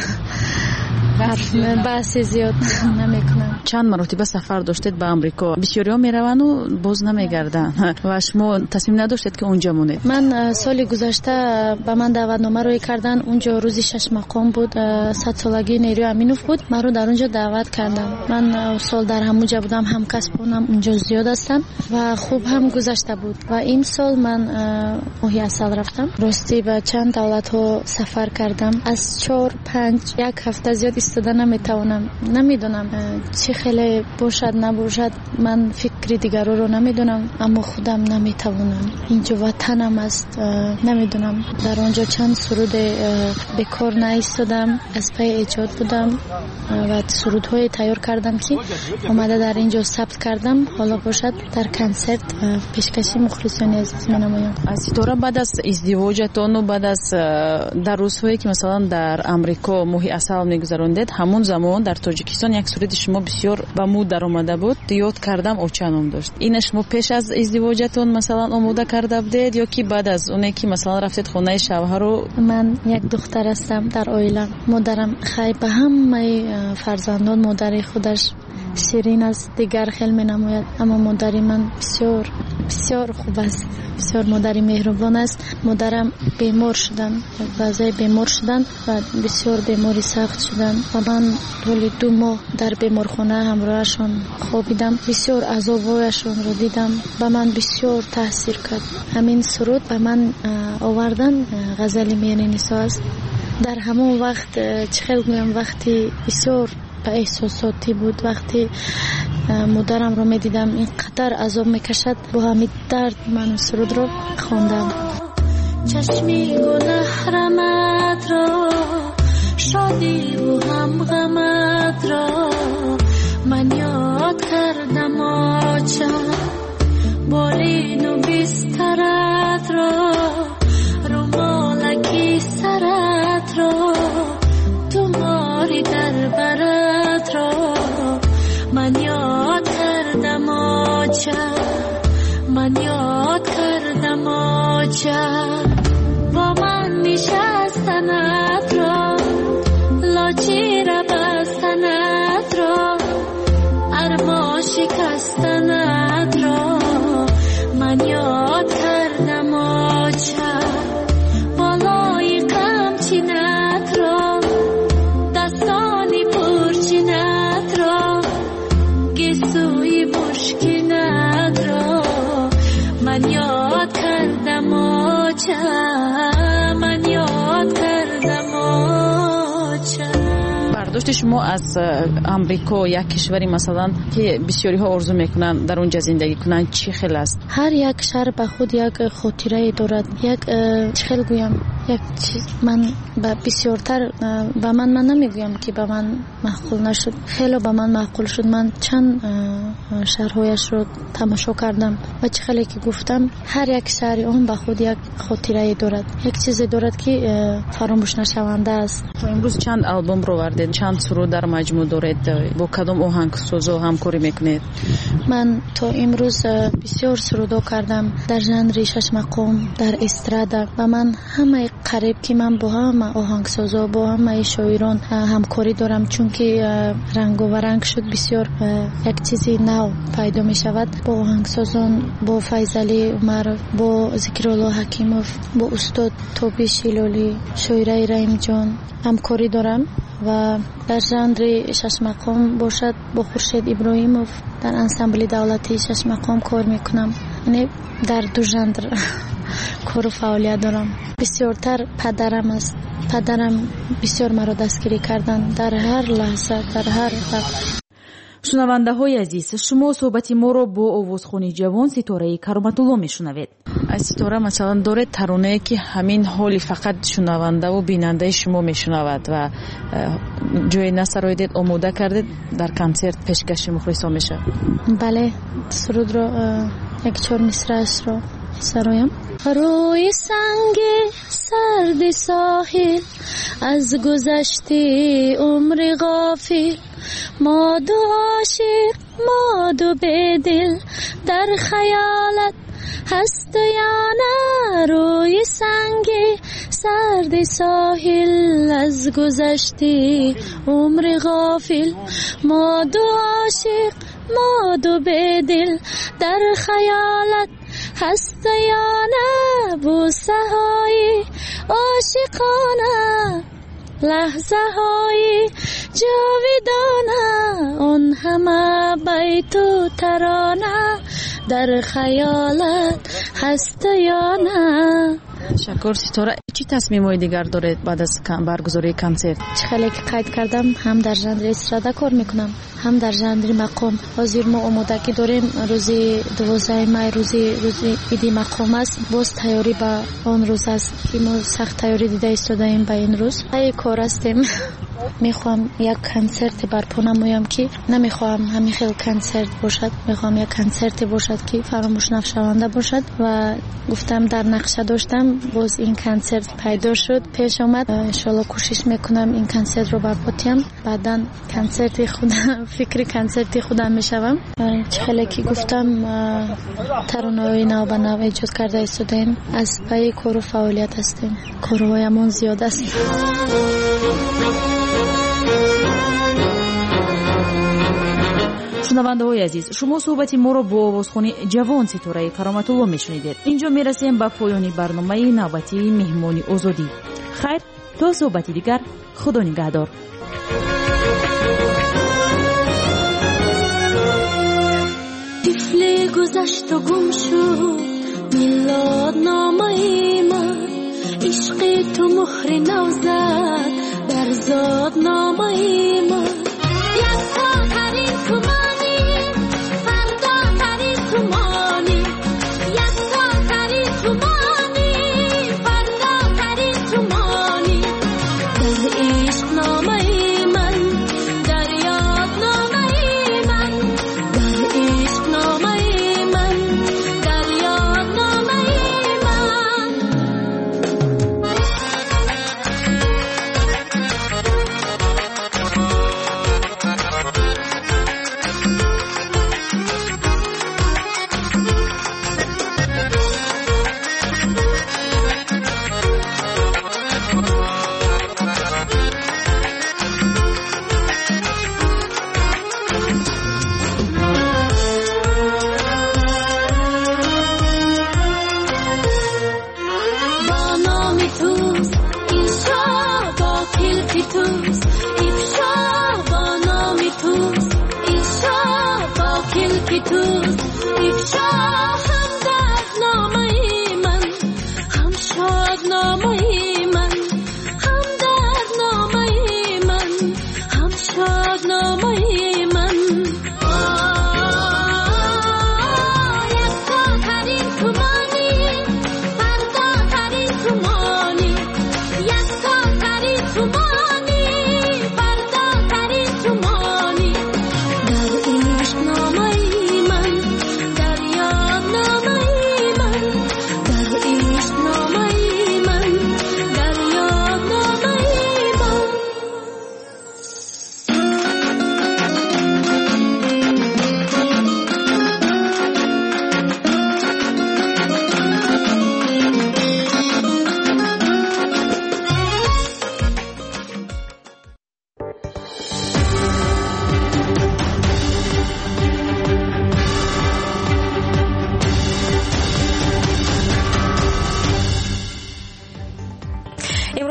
بحث زیاد نمیکنم. چند مرتبه سفر داشتید به امریکا، بسیاری ها میروند و باز نمیگردن و شما تصمیم نداشتید که اونجا مونید؟ من سال گذشته به من دعوتنامه روی کردن، اونجا روزی 6 مقام بود، 100 سالگی نیروی امینوف بود، من رو در اونجا دعوت کردم. من سال در همونجا بودم، هم کسبونم اونجا زیاد هستم و خوب هم گذشته بود. و این سال من ماهی عسل رفتم، راستی به چند دولت ها سفر کردم، از 4-5 یک هفته زیاد استاده نمیتونم. نمیدونم چی خیلی باشد نباشد، من فکر دیگرو رو نمیدونم، اما خودم نمیتونم. اینجا وطنم است، نمیدونم. در اونجا چند سرود بکار نایستادم، از پای ایجاد بودم و سرودهای تیار کردم که اومده در اینجا ثبت کردم. حالا باشد در کنسرت پیشکشی مخلصان عزیز منمایم. از ستوره بعد از ازدواجتون و بعد از در روزهایی که مثلا در امریکا ماهی عسل میگذروندید، همون زمان در تاجیکستان یک سرود شما بسیار به مود در آمده بود، یاد کردم اوچانم داشت. این شما پیش از ازدواجتون مثلا آماده کرده بودید یا که بعد از اونه که مثلا رفتید خونه شوهر رو؟ من یک دختر هستم در عائله. مادرم خیلی به همه فرزندان مادر خودش شیرین است، دیگر خیلی می نماید، اما مادری من بسیار خوب است، بسیار مادری مهربان است. مادرم بیمار شدن، وضعی بیمار شدن و بسیار بیماری سخت شدن و من طول 2 ماه در بیمارخانه همراهشون خوابیدم، بسیار عذابایشون رو دیدم، به من بسیار تاثیر کرد. همین سرود به من آوردن غزل میر نسا است. در همون وقت چخیل گویم وقتی بسیار به احساساتی بود، وقتی مادرم رو می دیدم اینقدر عذاب میکشد، با همین درد من سرود رو خواندم. چشمی گل احرامت را، شادی و هم غمت را من یاد کردم آچم، بالین و بسترت را، رومالکی سرت را، تو ماری در برت را من یاد کردم آچم، من یاد کردم آچم. با من نشستنت را، لاچی را بستنت را، ارما شکستنت را من یاد کردم آچم. بالای قمچینت را، دستانی پرچینت را، گسوی مشکینت را من یاد کردم برداشت شما از امریکا، یک کشوری مثلا که بسیاری ها آرزو میکنن در اونجا زندگی کنن، چی خیلی است؟ هر یک شهر به خود یک خاطره دارد. یک چخل گویم یک چیز من بسیارتر به من نمیگویم که به من معقول نشد، خیلی به من معقول شد. من چند شهرهایش رو تماشا کردم و چخلی که گفتم هر یک شهری اون به خود یک خاطره دارد، یک چیزی دارد که فراموش نشونده است. امروز چند آلبوم رو وردید؟ چند سرود در مجموع دارید؟ با کدام آهنگسازا همکاری میکنید؟ من تا امروز بسیار سرودا کردم در ژانر شش مقام، در استرادا و من همه قریب که من با همه آهنگسازا با همه شاعران همکاری دارم، چون که رنگ و رنگ شد بسیار یک چیزی نو پیدا می شود. با آهنگسازان، با فیضعلی عمر، با ذکرالله حکیموف، با استاد توبی شیلالی، شاعره رحیم جان همکاری دارم و در ژانر شش مقام باشد با خورشید ابراهیموف در انسامبل دولتی شش مقام کار میکنم. یعنی در دو ژانر کار و فعالیت دارم. بسیارتر پدرم است. پدرم بسیار مرا دستگیری کردن در هر لحظه، در هر وقت. شنونده های عزیز، شما صحبت ما رو با آوازخوانی جوان ستاره کرامت‌الله میشنوید. از ستاره مثلا داره ترانه که همین حالی فقط شنونده و بیننده شما میشنود و جای نسرایدید آماده کردید در کنسرت پیشکش مخلصا میشه. بله، سرود رو یک چهار مصرعش رو سرایم. روی سنگ سرد ساحل از گذشته عمر غافل، ما دو عاشق ما دو بدل در خیالت هست یا نه. روی سنگ سرد ساحل از گذشته عمر غافل، ما دو عاشق ما دو بدل در خیالت هست یا نه. بوسه های عاشقانه، لحظه های جاودانه، اون همه بیت و ترانه در خیالت هست یا نه. شکر ستاره. چی تصمیم‌های دیگر دارید بعد از برگزاری کنسرت؟ چخالی که قید کردم هم در ژانر استرادا کار میکنم، هم در ژانر مقام. حاضر ما آمادگی داریم روزی 12 می روزی ایدی مقام است. باز تیاری به آن روز است که ما سخت تیاری دیده ایستادیم به این روز. ای کار هستیم. میخوام یک کنسرت برپا نمایم که نمیخوام همین خیلی کنسرت باشد، میخوام یک کنسرت باشد که فراموش نشونده باشد و گفتم در نقشه داشتم، باز این کنسرت پیدا شد، پیش آمد. انشالله کوشش میکنم این کنسرت رو برپا کنم. بعدا کنسرت خودم فکر کنسرت خودم میشوم. چخالی که گفتم ترانه‌های نو به نو ایجاد کرده ایستادیم، از پای کار و فعالیت هستیم، کارهایمون زیاد است. شنونده های عزیز، شما صحبت ما رو با آوازخوانی جوان ستاره کرامت‌الله میشنیدید. اینجا میرسیم به پایان برنامه نوبتی مهمانی آزادی. خیر تا صحبتی دیگر، خدا نگهدار. طفل گذشت و گم شد میلاد نامه من، عشق تو مهر نو زد در زاد نامه من.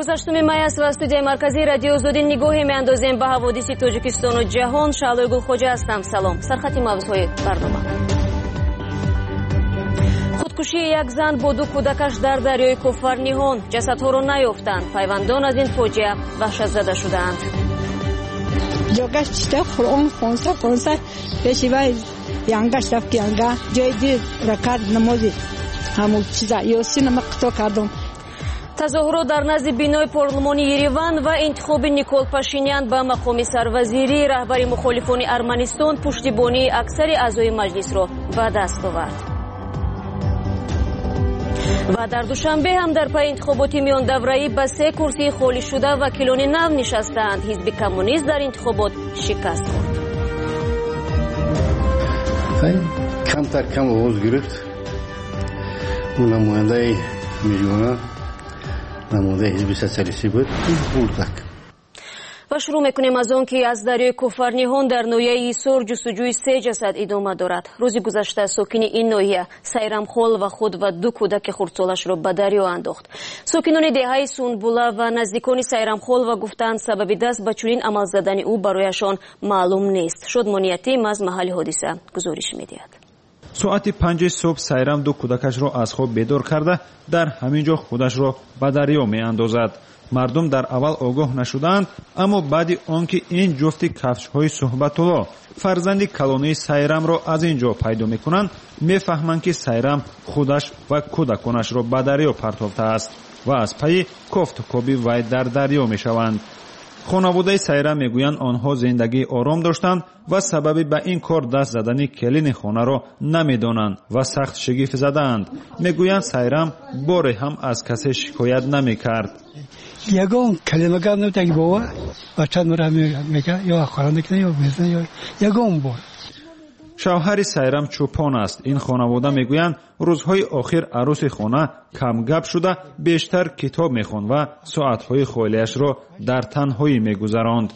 امروز 8 مای است و استودیوی مرکزی رادیو آزادی نگاهی میاندازیم به حوادث تاجیکستان و جهان. شعله گلخوجه هستم. سلام. سرخط موضوعهای برنامه: خودکشی یک زن با 2 کودکش در دریای کوفر-نیهون. جسدها را نیافتند. پیوندان از این فاجعه وحشت زده شدند. جاگش چتا قرآن خونسا پیشوای یانگاش رفت یانگا جای دید رکعت نمازی همون چیزا یوسین مقطع کردم. تظاهرات در نزد بینای پارلمانی یریوان و انتخاب نیکول پاشینیان به مقام سروزیری رهبر مخالفان ارمنستان پشتیبانی اکثر اعضای مجلس را به دست آورد. و در دوشنبه هم در پی انتخابات میان دوره‌ای به 3 کرسی خالی شده وکیلان نو نشستند. حزب کمونیست در انتخابات شکست خورد. کمتر کم آواز گرفت. اون نماینده میلیونه نماینده حزب سوسیالیستی بود. و شروع میکنیم از آن که از دریای کوفر-نیهون در ناحیه ایسور جستجوی 3 جسد ادامه دارد. روز گذشته ساکن این ناحیه سایرام خول و خود و 2 کودک خردسالش را به دریا انداخت. ساکنان دهه سونبولا و نزدیکان سایرام خول و گفتند سبب دست به چنین عمل زدن او برایشان معلوم نیست. شادمانی تیم از محل حادثه گزارش میدهد. ساعت 5 صبح سایرام 2 کودکش را از خواب بیدار کرده در همینجا خودش را به دریا می اندازد. مردم در اول آگاه نشدند، اما بعد آنکه این جفت کفش‌های صحبت‌الله فرزند کلانی سایرام را از اینجا پیدا می‌کنند، می‌فهمند که سایرام خودش و کودکانش را به دریا پرتافته است و از پی کوفتکوبی وی در دریا می‌شوند. خانواده سایرام میگویند آنها زندگی آرام داشتند و سبب به این کار دست زدن کلین خانه را نمیدانند و سخت شگفت زدند. میگویند سایرام باری هم از کسی شکایت نمیکرد. یگان کلمه گفت نمی‌تونی بابا بچه مرا میگه یا خورنده کنه یا بزنه یا یگان بار. شوهر سایرام چوپان است. این خانواده میگویند روزهای آخر عروس خانه کم گپ شده بیشتر کتاب میخوند و ساعتهای خالیش را در تنهایی میگذراند.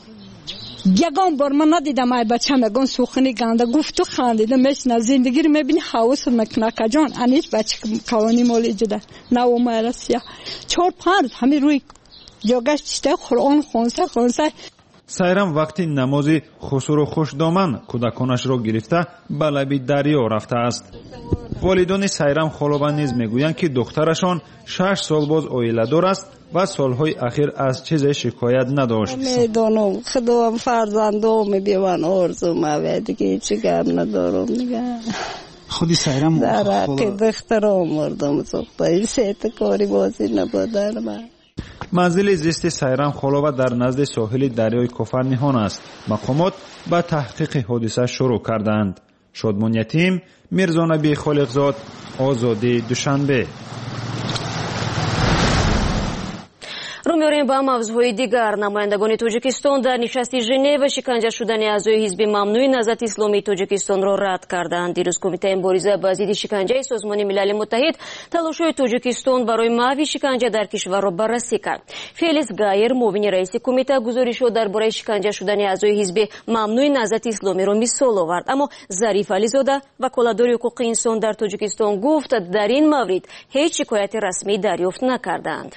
یگان بار من ندیدم ای بچه میگن سوخنی گنده گفت و خندیده میشنه زندگی رو میبینی حواس میکنه کجان انیش بچه کوانی مولی جده نه و مرسیا 4-5 همین روی جاگش چته قرآن خونسا. سایرام وقتی نماز خسور و خوش دامن کودکانش را گرفته به لب دریا رفته است. والدان سایرام خالوبان نیز میگویند که دخترشان 6 سال باز عائله‌دار است و سالهای اخیر از چیز شکایت نداشت. میدونم خدا فرزندام بیان آرزو ما دیگه چی گپ ندارم دیگه. خودی سایرام در حق دخترام مردم صبح سیت کاری بازی نبودن من. منزل زیست سایرام خالوبا در نزد ساحل دریای کوفر-نیهون است. مقامات به تحقیق حادثه شروع کردند. شادمان یتیم، میرزا نبی خالقزاد، آزادی دوشنبه. رو می‌آوریم به موضوعهای دیگر. نمایندگان تاجیکستان در نشست ژنو شکنجه شدن اعضای حزب ممنوع نهضت اسلامی تاجیکستان را رد کردند. دیروز کمیته مبارزه با ضد شکنجه سازمان ملل متحد تلاش‌های تاجیکستان برای محو شکنجه در کشور را بررسی کرد. فلیکس گایر معاون رئیس کمیته گزارش درباره شکنجه شدن اعضای حزب ممنوع نهضت اسلامی را مثال آورد، اما ظریف علیزاده وکالتدار حقوق انسان در تاجیکستان گفت در این مورد هیچ شکایت رسمی دریافت نکردند.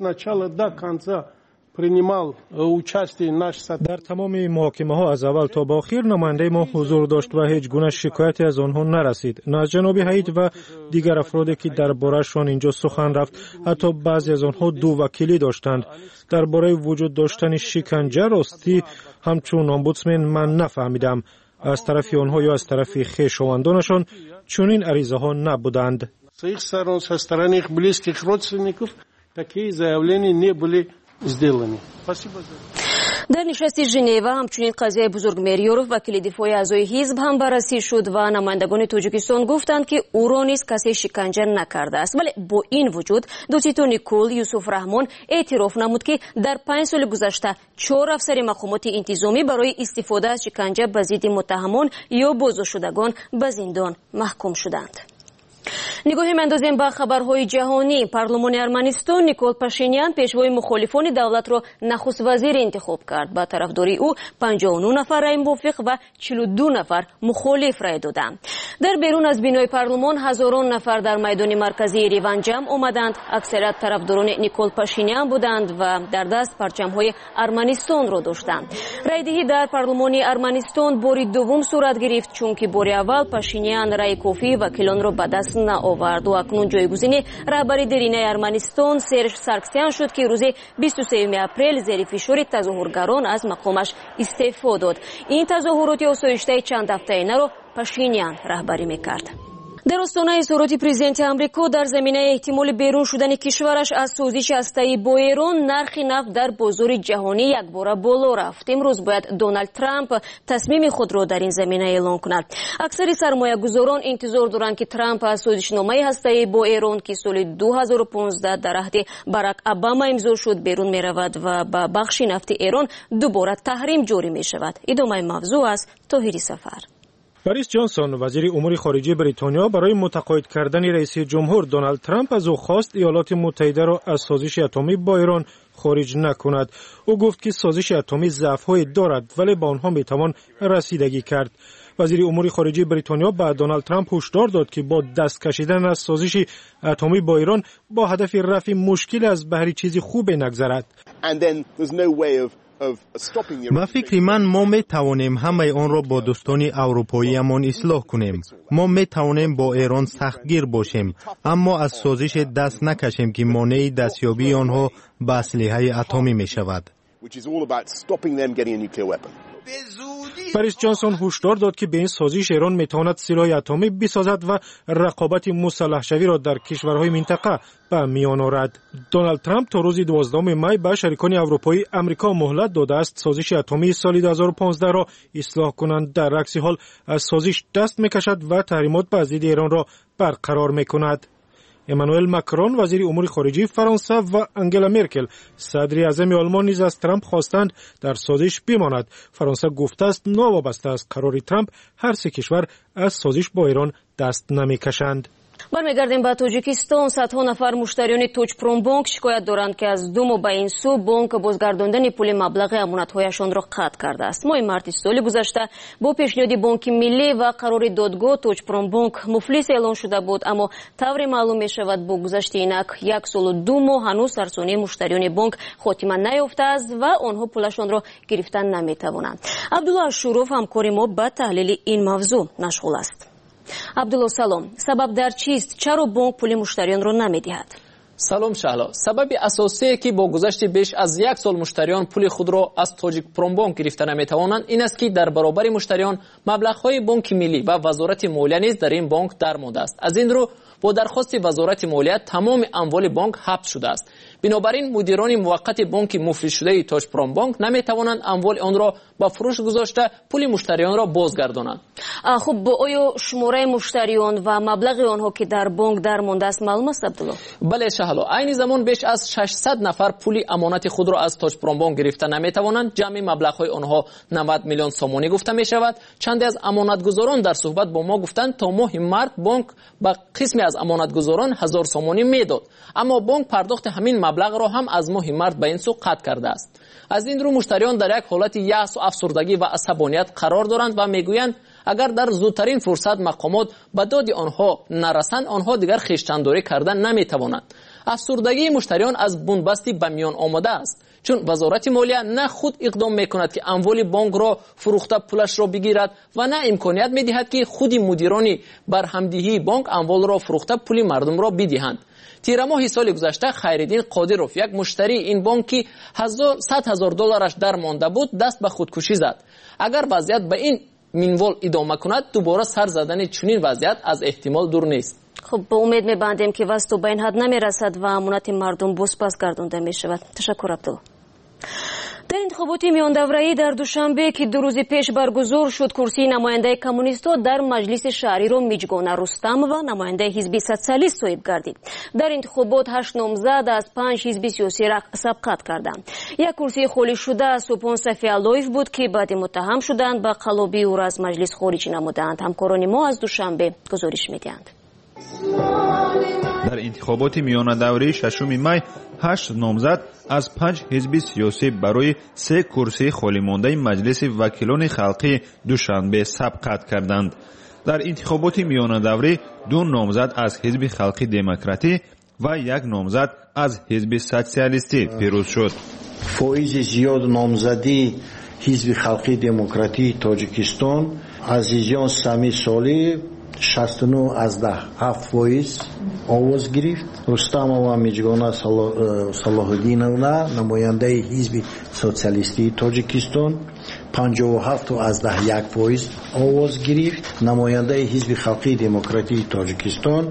در تمام محاکمه ها از اول تا به آخر نماینده ما حضور داشت و هیچ گونه شکایتی از آنها نرسید. نه از جناب هیئت و دیگر افرادی که درباره‌شان اینجا سخن رفت، حتی بعضی از آنها 2 وکیلی داشتند. درباره وجود داشتن شکنجه راستی همچون امبودسمن من نفهمیدم. از طرف آنها یا از طرف خویشاوندانشان چنین عریضه ها نبودند. Такие заявления не были сделаны. Спасибо за это. در نشست ژنو همچنین قضیه بزرگ میریورف وکیل دفاع اعضای حزب هم بررسی شد و نمایندگان تاجیکستان گفتند که او را نیز کسی شکنجه نکرده است. ولی با این وجود دوسیتو نیکول یوسف رحمان اعتراف نمود که در 5 سال گذشته 4 افسر مقامات انتظامی برای استفاده از شکنجه به ضد متهمان یا بازداشت شدگان به زندان محکوم شدند. нигоҳе меандозем ба хабарҳои ҷаҳонӣ. Парлумони Арманистон Никол Пашинян пешвои мухолифони давлатро нахуст вазир интихоб кард. Ба тарафдории ӯ 59 нафар рай мувофиқ ва 42 нафар мухолиф рай доданд. дар берун аз бинои парлумон ҳазорон нафар дар майдони марказии Ереван ҷамъ омаданд. аксарият тарафдорони Никол Пашинян буданд ва дар даст парчамҳои Арманистонро доштанд. райдиҳӣ дар парлумони Арманистон бори дуввум сурат гирифт, чунки бори аввал Пашинян раи кофии вакилонро ба даст наовард. ва акнун ҷойгузини раҳбари деринаи Арманистон Серж Сарксян шуд, ки рӯзи 23 апрел зери фишори тазоҳургарон аз мақомаш истеъфо дод. ин тазоҳуроти осоиштаи чанд ҳафтаи наро Пашинян раҳбарӣ мекард. дар остонаи изҳороти президенти Амрико дар заминаи эҳтимоли берун шудани кишвараш аз созиши ҳастаӣ бо Эрон, нархи нафт дар бозори ҷаҳонӣ якбора боло рафт. имрӯз бояд Доналд Трамп тасмими худро дар ин замина эълон кунад. аксари сармоягузорон интизор доранд, ки Трамп аз созишномаи ҳастаӣ бо Эрон, ки соли 2015 дар аҳди Барак Обама имзо шуд, берун меравад ва ба бахши нафти Эрон дубора таҳрим ҷорӣ мешавад. идомаи мавзӯъ аз Тоҳири Сафар. борис ҷонсон, вазири умури хориҷии бритониё, барои мутақоид кардани раиси ҷумҳур Доналд Трамп аз ӯ хост иёлоти муттаҳидаро аз созиши атомӣ бо Эрон хориҷ накунад. ӯ гуфт, ки созиши атомӣ заъфҳое дорад, вале ба онҳо метавон расидагӣ кард. вазири умури хориҷии бритониё ба Доналд Трамп ҳушдор дод, ки бо даст кашидан аз созиши атомӣ бо Эрон бо ҳадафи рафъи мушкил аз баҳри чизи хубе нагзарад. ба фикри ман мо метавонем ҳамаи онро бо дӯстони аврупоиамон ислоҳ кунем. мо метавонем бо Эрон сахтгир бошем, аммо аз созише даст накашем, ки монеи дастёбии онҳо ба аслиҳаи атомӣ мешавад. борис ҷонсон ҳушдор дод, ки ба ин созиш Эрон метавонад силоҳи атомӣ бисозад ва рақобати мусаллаҳшавиро дар кишварҳои минтақа ба миён орад. Доналд Трамп то рӯзи 12 май ба шарикони аврупоӣ Амрико муҳлат додааст созиши атомии соли 2015-ро ислоҳ кунанд. дар акси ҳол аз созиш даст мекашад ва таҳримот ба зидди Эронро барқарор мекунад. Эммануэл Макрон, вазири умури хориҷии Фаронса, ва Ангела Меркел, садри аъзами Олмон, низ аз Трамп хостанд дар созиш бимонад. Фаронса гуфтааст новобаста аз қарори Трамп ҳар се кишвар аз созиш бо Эрон даст намекашанд. бармегардем ба Тоҷикистон. садҳо нафар муштариони Тоҷпромбонк шикоят доранд, ки аз ду моҳ ба ин сӯ бонк бозгардондани пули маблағи амонатҳояшонро қатъ кардааст. моҳи марти соли гузашта бо пешниҳоди Бонки Миллӣ ва қарори додгоҳ Тоҷпромбонк муфлис эълон шуда буд, аммо тавре маълум мешавад бо гузашти инак 1 солу 2 моҳ ҳанӯз сарсонии муштариони бонк хотима наёфтааст ва онҳо пулашонро гирифта наметавонанд. Абдулло Ашуров, ҳамкори мо, ба таҳлили ин мавзӯъ машғул аст. абдулло, салом. сабаб дар чист? чаро бонк пули муштарионро намедиҳад? салом Шаҳло. сабаби асосие, ки бо гузашти беш аз 1 сол муштариён пули худро аз Тоҷикпромбонк гирифта наметавонанд, ин аст, ки дар баробари муштариён маблағҳои Бонки Миллӣ ва Вазорати молия низ дар ин бонк дар мондааст. аз ин рӯ бо дархости Вазорати молия тамоми амволи бонк ҳабс шудааст. бинобар ин мудирони муваққати бонки муфлисшудаи Тоҷпромбонк наметавонанд амволи онро ба фурӯш гузошта пули муштариёнро бозгардонанд. хуб, оё шумораи муштариён ва маблағи онҳо, ки дар бонк дар мондааст, маълум аст, Абдулло? бале Шаҳло, айни замон беш аз 600 нафар пули амонати худро аз Тоҷпромбонк гирифта наметавонанд. ҷамъи маблағҳои онҳо 90 миллион сомонӣ гуфта мешавад. чанде аз амонатгузорон дар суҳбат бо мо гуфтанд, то моҳи март бонк ба қисме аз амонатгузорон 1000 сомонӣ медод, аммо бонк пардохти ҳамин маблағро ҳам аз моҳи март ба ин сӯ қатъ кардааст. аз ин рӯ муштариён дар як ҳолати яъсу афсурдагӣ ва асабоният қарор доранд ва мегӯянд, агар дар зудтарин фурсат мақомот ба доди онҳо нарасанд, онҳо дигар хиштандорӣ карда наметавонанд. афсурдагии муштариён аз бунбастӣ ба миён омада аст, чун Вазорати молия на худ иқдом мекунад, ки амволи бонкро фурӯхта пулашро бигирад ва на имконият медиҳад, ки худи мудирони барҳамдиҳии бонк амволро фурӯхта пули мардумро бидиҳанд. тирамоҳи соли гузашта Хайриддин Қодиров, як муштарии ин бонк, ки $100,000 дар монда буд, даст ба худкушӣ зад. агар вазъият ба ин минвол идома кунад, дубора сар задани чунин вазъият аз эҳтимол дур нест. хуб, ба умед мебандем, ки ваз то ба ин ҳад намерасад ва амонати мардум бозпас гардонда мешавад. ташаккур, Абдулло. дар интихоботи миёндавраӣ дар душанбе, ки 2 рӯзи пеш баргузор шуд, курсии намояндаи коммунистҳо дар маҷлиси шаҳриро Миҷгона Рустамова, намояндаи ҳизби социалист, соҳиб гардид. дар интихобот 8 номзад аз 5 ҳизби сиёсӣ сабқат карданд. як курсии холишуда Субҳон Сафиаллоев буд, ки баъди муттаҳам шуданд ба қалоби ӯро аз маҷлис хориҷ намуданд. ҳамкорони мо аз Душанбе гузориш медиҳанд. در انتخابات میانه‌دوره 6 می 8 نامزد از 5 حزب سیاسی برای 3 کرسی خالی مانده مجلس وکیلان خلقی دوشنبه سبقت کردند. در انتخابات میانه‌دوره 2 نامزد از حزب خلقی دموکراتی و 1 نامزد از حزب سوسیالیستی پیروز شد. فایز زیاد نامزدی حزب خلقی دموکراتی تاجیکستان عزیزیان سامی سالی 69 از 7% آواز گرفت. رستمова میجگانا صلاح‌الدینовна نماینده حزب سوسیالیستی تاجیکستان 57 از 1% آواز گرفت. نماینده حزب خلقی دموکراتی تاجیکستان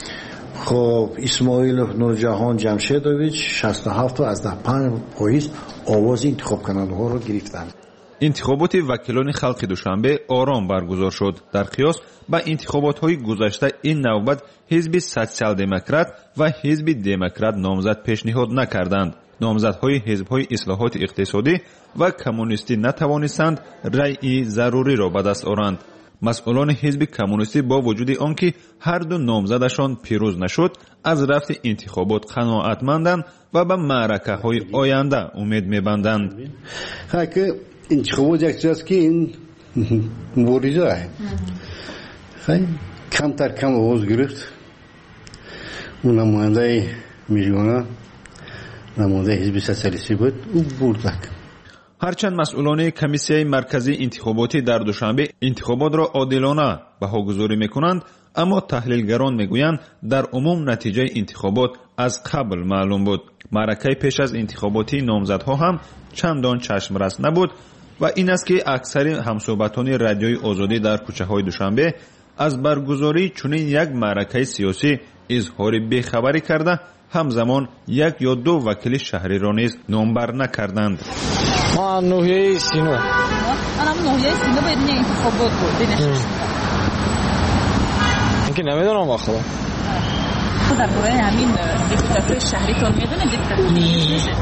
خب اسماعیلov نورجهان جمشیدویچ 67 از 5% آواز انتخاب کننده ها را گرفتند. انتخابات وکیلان خلق دوشنبه آرام برگزار شد. در قیاس با انتخابات های گذشته این نوبت حزب سوسیال دموکرات و حزب دموکرات نامزد پیشنهاد نکردند. نامزدهای حزب‌های اصلاحات اقتصادی و کمونیستی نتوانستند رأی ضروری را به دست آورند. مسئولان حزب کمونیستی با وجود آنکه هر دو نامزدشان پیروز نشد از رفت انتخابات قناعتمندند و به معرکه‌های آینده امید می‌بندند. انتخابات یک چیز است که این مبارزه است. خیلی کم آواز گرفت. اون نماینده میجوانه نماینده حزب سوسیالیستی بود او برد. هرچند مسئولان کمیسیه مرکزی انتخاباتی در دوشنبه انتخابات را عادلانه بهاگذاری میکنند، اما تحلیلگران میگویند در عموم نتیجه انتخابات از قبل معلوم بود. معرکه پیش از انتخاباتی نامزدها هم چندان چشمرس نبود و این است که اکثر همصحبتان رادیوی آزادی در کوچه های دوشنبه از برگزاری چنین یک معرکه سیاسی اظهار بیخبری کرده همزمان 1 یا 2 وکیل شهری را نیز نامبر نکردند. ما نوحیه سینو نوحیه سینو باید این انتخابات بود اینکه نمیدونم آخرا در برای همین دیکتاتور شهریتون میدونه دیکتاتور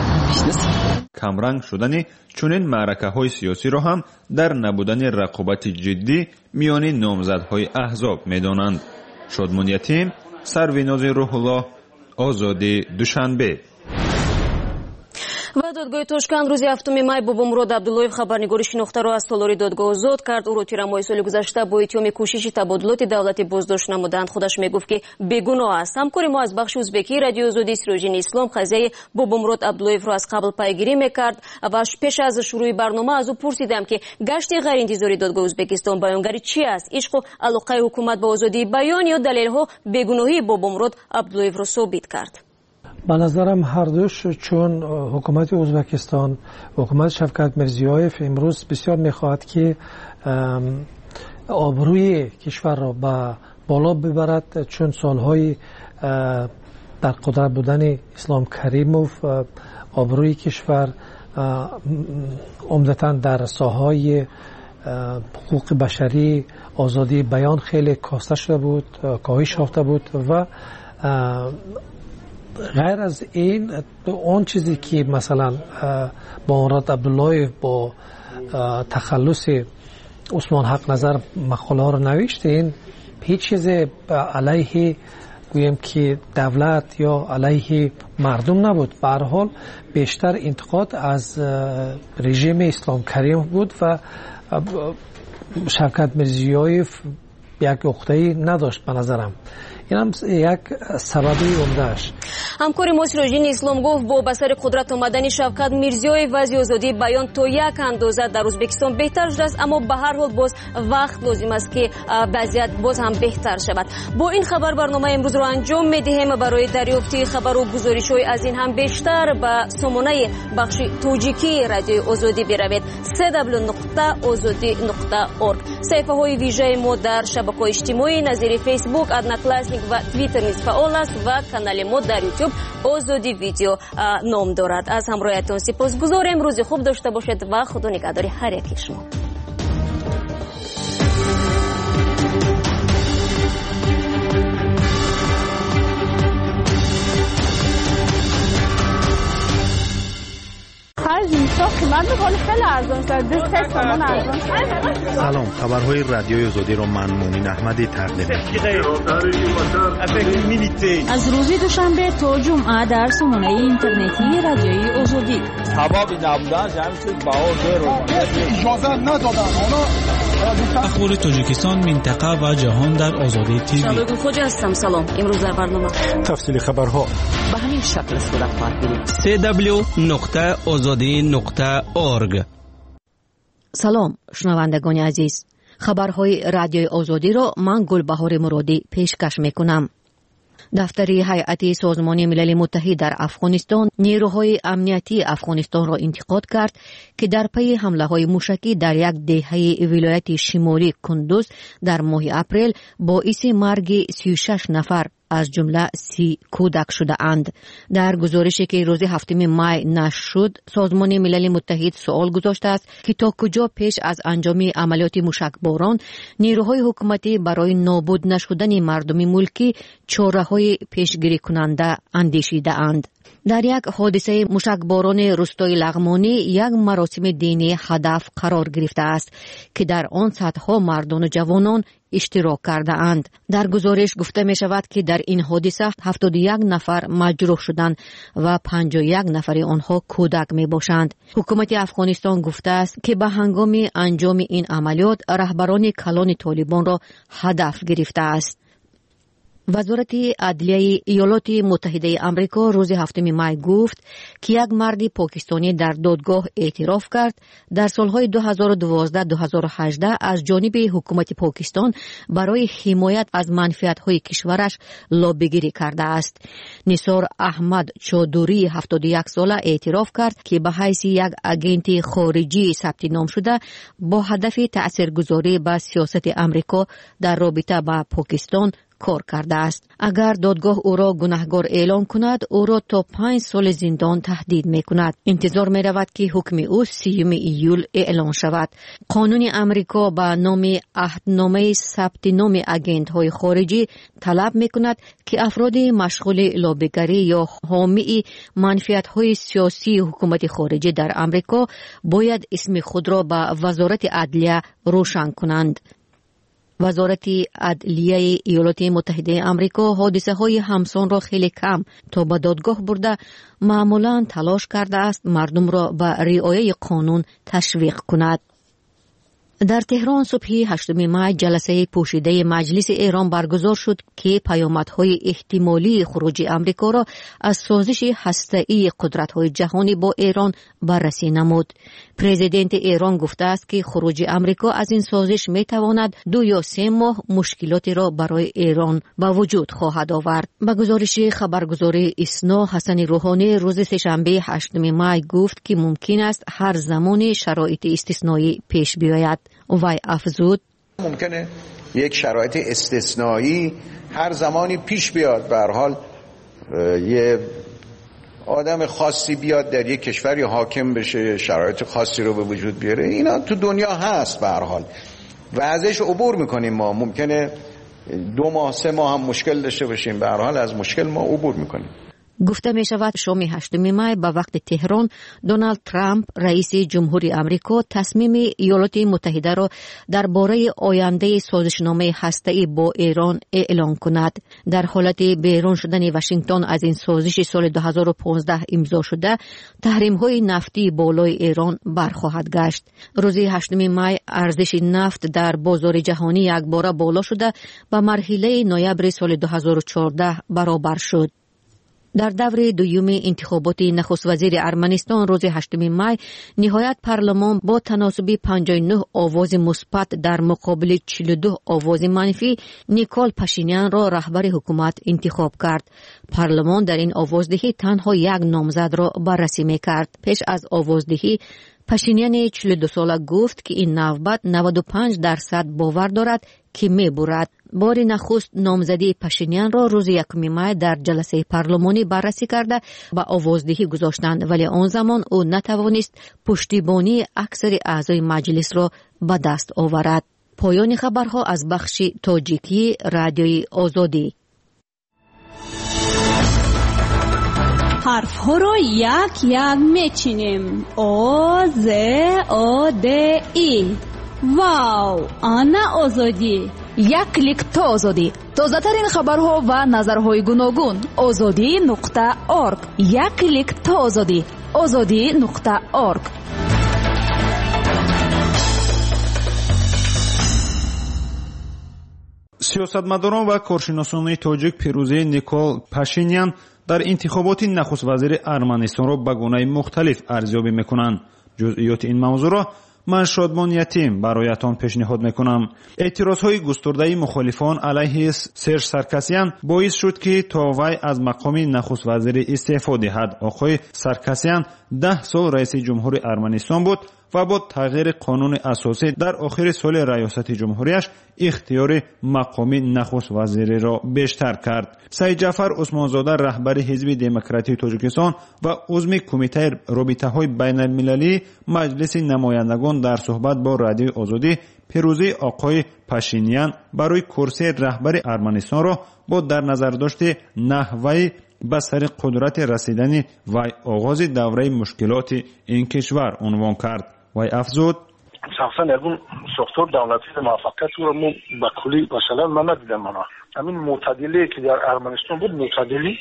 کمرنگ شدن چنین معرکه های سیاسی را هم در نبودن رقابت جدی میان نامزدهای احزاب میدانند. شادمان یتیم، سرویناز روح الله، آزادی دوشنبه. و دادگاه توشکند روز 7 مای бобомурод абдуллоев хабарнигори шинохтаро аз толори додгоҳ озод кард. ӯро тирамоҳи соли гузашта бо иттиҳоми кӯшиши табодилоти давлатӣ боздошт намуданд. худаш мегуфт ки бегуноҳ аст. ҳамкори мо аз бахши ӯзбекии радиои озодӣ сироҷдини ислом қазияи бобомурод абдуллоевро аз қабл пайгирӣ мекард ва пеш аз шурӯи барнома аз ӯ пурсидам ки гашти ғайриинтизори додгоҳи ӯзбекистон баёнгари чи аст? ишқу алоқаи ҳукумат ба озодии баён ё далелҳо бегуноҳии бобомурод абдуллоевро собит кард? به نظرم هر دوش، چون حکومت ازبکستان حکومت شفقت میرزیویف امروز بسیار میخواهد که آبروی کشور را به بالا ببرد، چون سالهای در قدرت بودن اسلام کریموف آبروی کشور عمدتاً در ساحه‌های حقوق بشری، آزادی بیان خیلی کاسته شده بود، کاهش یافته بود و غیر از این اون چیزی که مثلا بابامراد عبداللهیف با تخلص عثمان حق نظر مقاله ها رو نوشته، این هیچ چیز علیه گویم که دولت یا علیه مردم نبود. به هر حال بیشتر انتقاد از رژیم اسلام کریم بود و شفقت میرزیویف یک عقده‌ای نداشت به نظرم. این هم یک سببی عمده‌اش. ҳамкори мо сироҷдини ислом гуфт бо ба сари қудрат омадани шавкат мирзиёев вазъи озодии баён то як андоза дар ӯзбекистон беҳтар шудааст, аммо ба ҳар ҳол боз вақт лозим аст ки вазъият боз ҳам беҳтар шавад. бо ин хабар барномаи имрӯзро анҷом медиҳем. барои дарёфти хабару гузоришҳои аз ин ҳам бештар ба сомонаи бахши тоҷикии радиои озодӣ биравед www.ozodi.org. саҳифаҳои вижаи мо дар шабакаҳои иҷтимоӣ назири фейсбук, одноклассник ва твиттер низ фаъол аст ва канали мо дар ютуб озоди видео ном дорад. аз ҳамроҳиятон сипосгузорем. рӯзи хуб дошта бошед ва худо нигаҳдори ҳар яки шумо. Hajim سلام، خبرهای رادیوی آزادی را من مومن احمدی تقدیم می‌کنم. از روز دوشنبه تا جمعه در سامانه اینترنتی رادیوی آزادی. اخبار تاجیکستان، منطقه و جهان در آزادی تیوی. شبکه خوجا هستم. سلام. امروز در برنامه تفصیل خبرها به همین شکل صورت خواهد گرفت. www.azadi.org. سلام شنوندگان عزیز، خبرهای رادیوی آزادی را من گلبهار مرادی پیشکش میکنم. دفتر هیئت سازمان ملل متحد در افغانستان نیروهای امنیتی افغانستان را انتقاد کرد که در پی حمله‌های موشکی در یک دهه ولایت شمالی کندوز در ماه اپریل باعث مرگ 36 نفر از جمله 30 کودک شده اند. در گزارشی که روز 7 می نشر شد، سازمان ملل متحد سوال گذاشته است که تا کجا پیش از انجام عملیات موشکباران نیروهای حکومتی برای نابود نشدن مردم ملکی چاره‌های پیشگیری کننده اندیشیده اند. در یک حادثه موشکباران روستای لغمانی یک مراسم دینی هدف قرار گرفته است که در آن صدها مردان و جوانان اشتراک کرده اند. در گزارش گفته می شود که در این حادثه 71 نفر مجروح شدند و 51 نفر آنها کودک می باشند. حکومت افغانستان گفته است که به هنگام انجام این عملیات رهبران کلان طالبان را هدف گرفته است. وزارت عدلیه ایالات متحده آمریکا روز 7 می گفت که یک مرد پاکستانی در دادگاه اعتراف کرد در سالهای 2012-2018 از جانب حکومت پاکستان برای حمایت از منفعت‌های کشورش لابیگیری کرده است. نثار احمد چادری 71 ساله اعتراف کرد که به حیث یک اگنت خارجی ثبت نام شده با هدف تاثیرگذاری به سیاست آمریکا در رابطه با پاکستان کار کرده است. اگر دادگاه او را گناهکار اعلام کند، او را تا 5 سال زندان تهدید می کند. انتظار می رود که حکم او 30 ایول اعلان شود. قانون امریکا با نام عهدنامه ثبت نام اگنت های خارجی طلب می کند که افراد مشغول لابیگری یا حامی منفعت های سیاسی حکومت خارجی در امریکا باید اسم خود را به وزارت عدلیه روشن کنند. وزارت عدلیه ایالات متحده آمریکا حادثه های همسان را خیلی کم تا به دادگاه برده معمولاً تلاش کرده است مردم را به رعایت قانون تشویق کند. در تهران صبح 8 می جلسه پوشیده مجلس ایران برگزار شد که پیامدهای احتمالی خروج امریکا را از سازش هسته‌ای قدرت‌های جهانی با ایران بررسی نمود. پرزیدنت ایران گفته است که خروج امریکا از این سازش می‌تواند 2 یا 3 ماه مشکلاتی را برای ایران به وجود خواهد آورد. به گزارش خبرگزاری اسنا، حسن روحانی روز سه‌شنبه 8 می گفت که ممکن است هر زمان شرایط استثنایی پیش بیاید. وی افزود ممکنه یک شرایط استثنایی هر زمانی پیش بیاد. به هر حال یه آدم خاصی بیاد در یک کشوری حاکم بشه، شرایط خاصی رو به وجود بیاره. اینا تو دنیا هست به هر حال و ازش عبور میکنیم. ما ممکنه 2 ماه 3 ماه هم مشکل داشته باشیم، به هر حال از مشکل ما عبور میکنیم. گفته می شود شام 8 می به وقت تهران دونالد ترامپ رئیس جمهوری آمریکا تصمیم ایالات متحده را درباره آینده سازشنامه هسته‌ای با ایران اعلان کند. در حالت بیرون شدن واشنگتن از این سازش سال 2015 امضا شده، تحریم‌های نفتی بالای ایران برخواهد گشت. روز 8 می ارزش نفت در بازار جهانی یکباره بالا شده به مرحله نوامبر سال 2014 برابر شد. در دور دوم انتخابات نخست وزیر ارمنستان روز 8 می نهایت پارلمان با تناسب 59 آواز مثبت در مقابل 42 آواز منفی نیکول پاشینیان را رهبر حکومت انتخاب کرد. پارلمان در این آوازدهی تنها یک نامزد را بررسی می‌کرد. پیش از آوازدهی پاشینیان 42 ساله گفت که این نوبت 95% باور دارد که می‌برد. بار نخست نامزدی پاشینیان را روز 1 می در جلسه پارلمانی بررسی کرده به آوازدهی گذاشتند، ولی آن زمان او نتوانست پشتیبانی اکثر اعضای مجلس را به دست آورد. پایان خبرها از بخش تاجیکی رادیوی آزادی. هر حرف ها رو یک یک میچینیم. او ز او د ای. واو، آنا آزادی. یک کلیک تا آزادی. تازه ترین خبرها و نظرهای گوناگون. azadi.org. یک کلیک تا آزادی. azadi.org. сиёсатмадорон ва коршиносони тоҷик пирӯзии Никол Пашинян дар интихоботи нахуст-вазири Арманистонро ба гунаи мухталиф арзёбӣ мекунанд. ҷузъиёти ин мавзӯъро ман Шодмон Ятим бароятон пешниҳод мекунам. эътирозҳои густурдаи мухолифон алайҳи Серж Саркасян боис шуд ки то вай аз мақоми нахуст-вазирӣ истеъфо диҳад. оқои Саркасян 10 сол раиси ҷумҳури Арманистон буд ва бо тағйири қонуни асосӣ дар охири соли раёсати ҷумҳурияш ихтиёри мақоми нахуст-вазириро бештар кард. Саидҷафар Усмонзода раҳбари ҳизби демократии Тоҷикистон ва узми кумитаи робитаҳои байналмилалии маҷлиси намояндагон дар суҳбат бо Радиои Озодӣ пирӯзии оқои Пашинян барои курсии раҳбари Арманистонро бо дар назардошти наҳваи ба сари қудрати расидани вай оғози давраи мушкилоти ин кишвар унвон кард. вай афзуд: шахсан ягон сохтор давлатӣ муваффақиятро мо ба кулли масалан ман надидам. мана ҳамин мӯътадилие ки дар Арманистон буд, мӯътадилӣ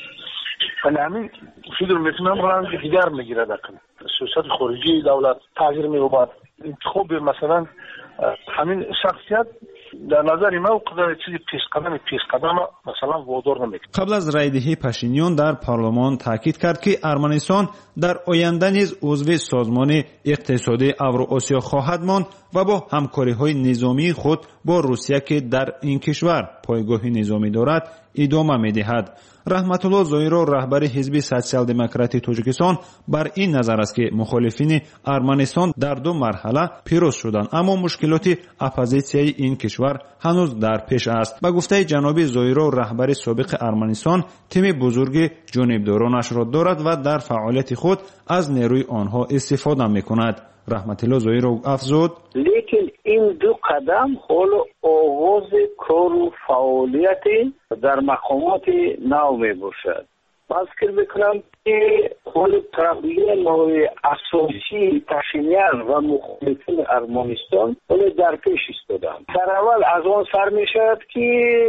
ҳамин фикр мекунам ранги дигар мегирад. сиёсати хориҷии давлат тағйир меёбад. интихоби масалан ҳамин шахсият дар назари ман қадар чизи пешқадам масалан водор намекунад. қабл аз райдиҳии Пашинян дар парлумон таъкид кард ки Арманистон дар оянда низ узви созмони иқтисодии Авроосиё хоҳад монд ва бо ҳамкориҳои низомии худ бо Русия ки дар ин кишвар пойгоҳи низомӣ дорад идома медиҳад. Раҳматулло Зоиро раҳбари ҳизби социал-демократии Тоҷикистон бар ин назар аст ки мухолифини Арманистон дар ду марҳала пирӯз шуданд, аммо мушкилоти оппозитсияи ин кишвар ҳанӯз дар пеш аст. ба гуфтаи ҷаноби Зоиро раҳбари собиқи Арманистон тими бузурги ҷонибдоронашро дорад ва дар фаъолияти худ аз нерӯи онҳо истифода мекунад. раҳматулло Зоиро афзуд: лекин ин ду қадам ҳоло оғози кору фаъолияти дар мақомоти нав мебошад. ман фикр мекунам ки ҳоли проблемаҳои асосии Пашинян ва мухолифини Арманистон ҳоло дар пеш истоданд. дар аввал аз он сар мешавад ки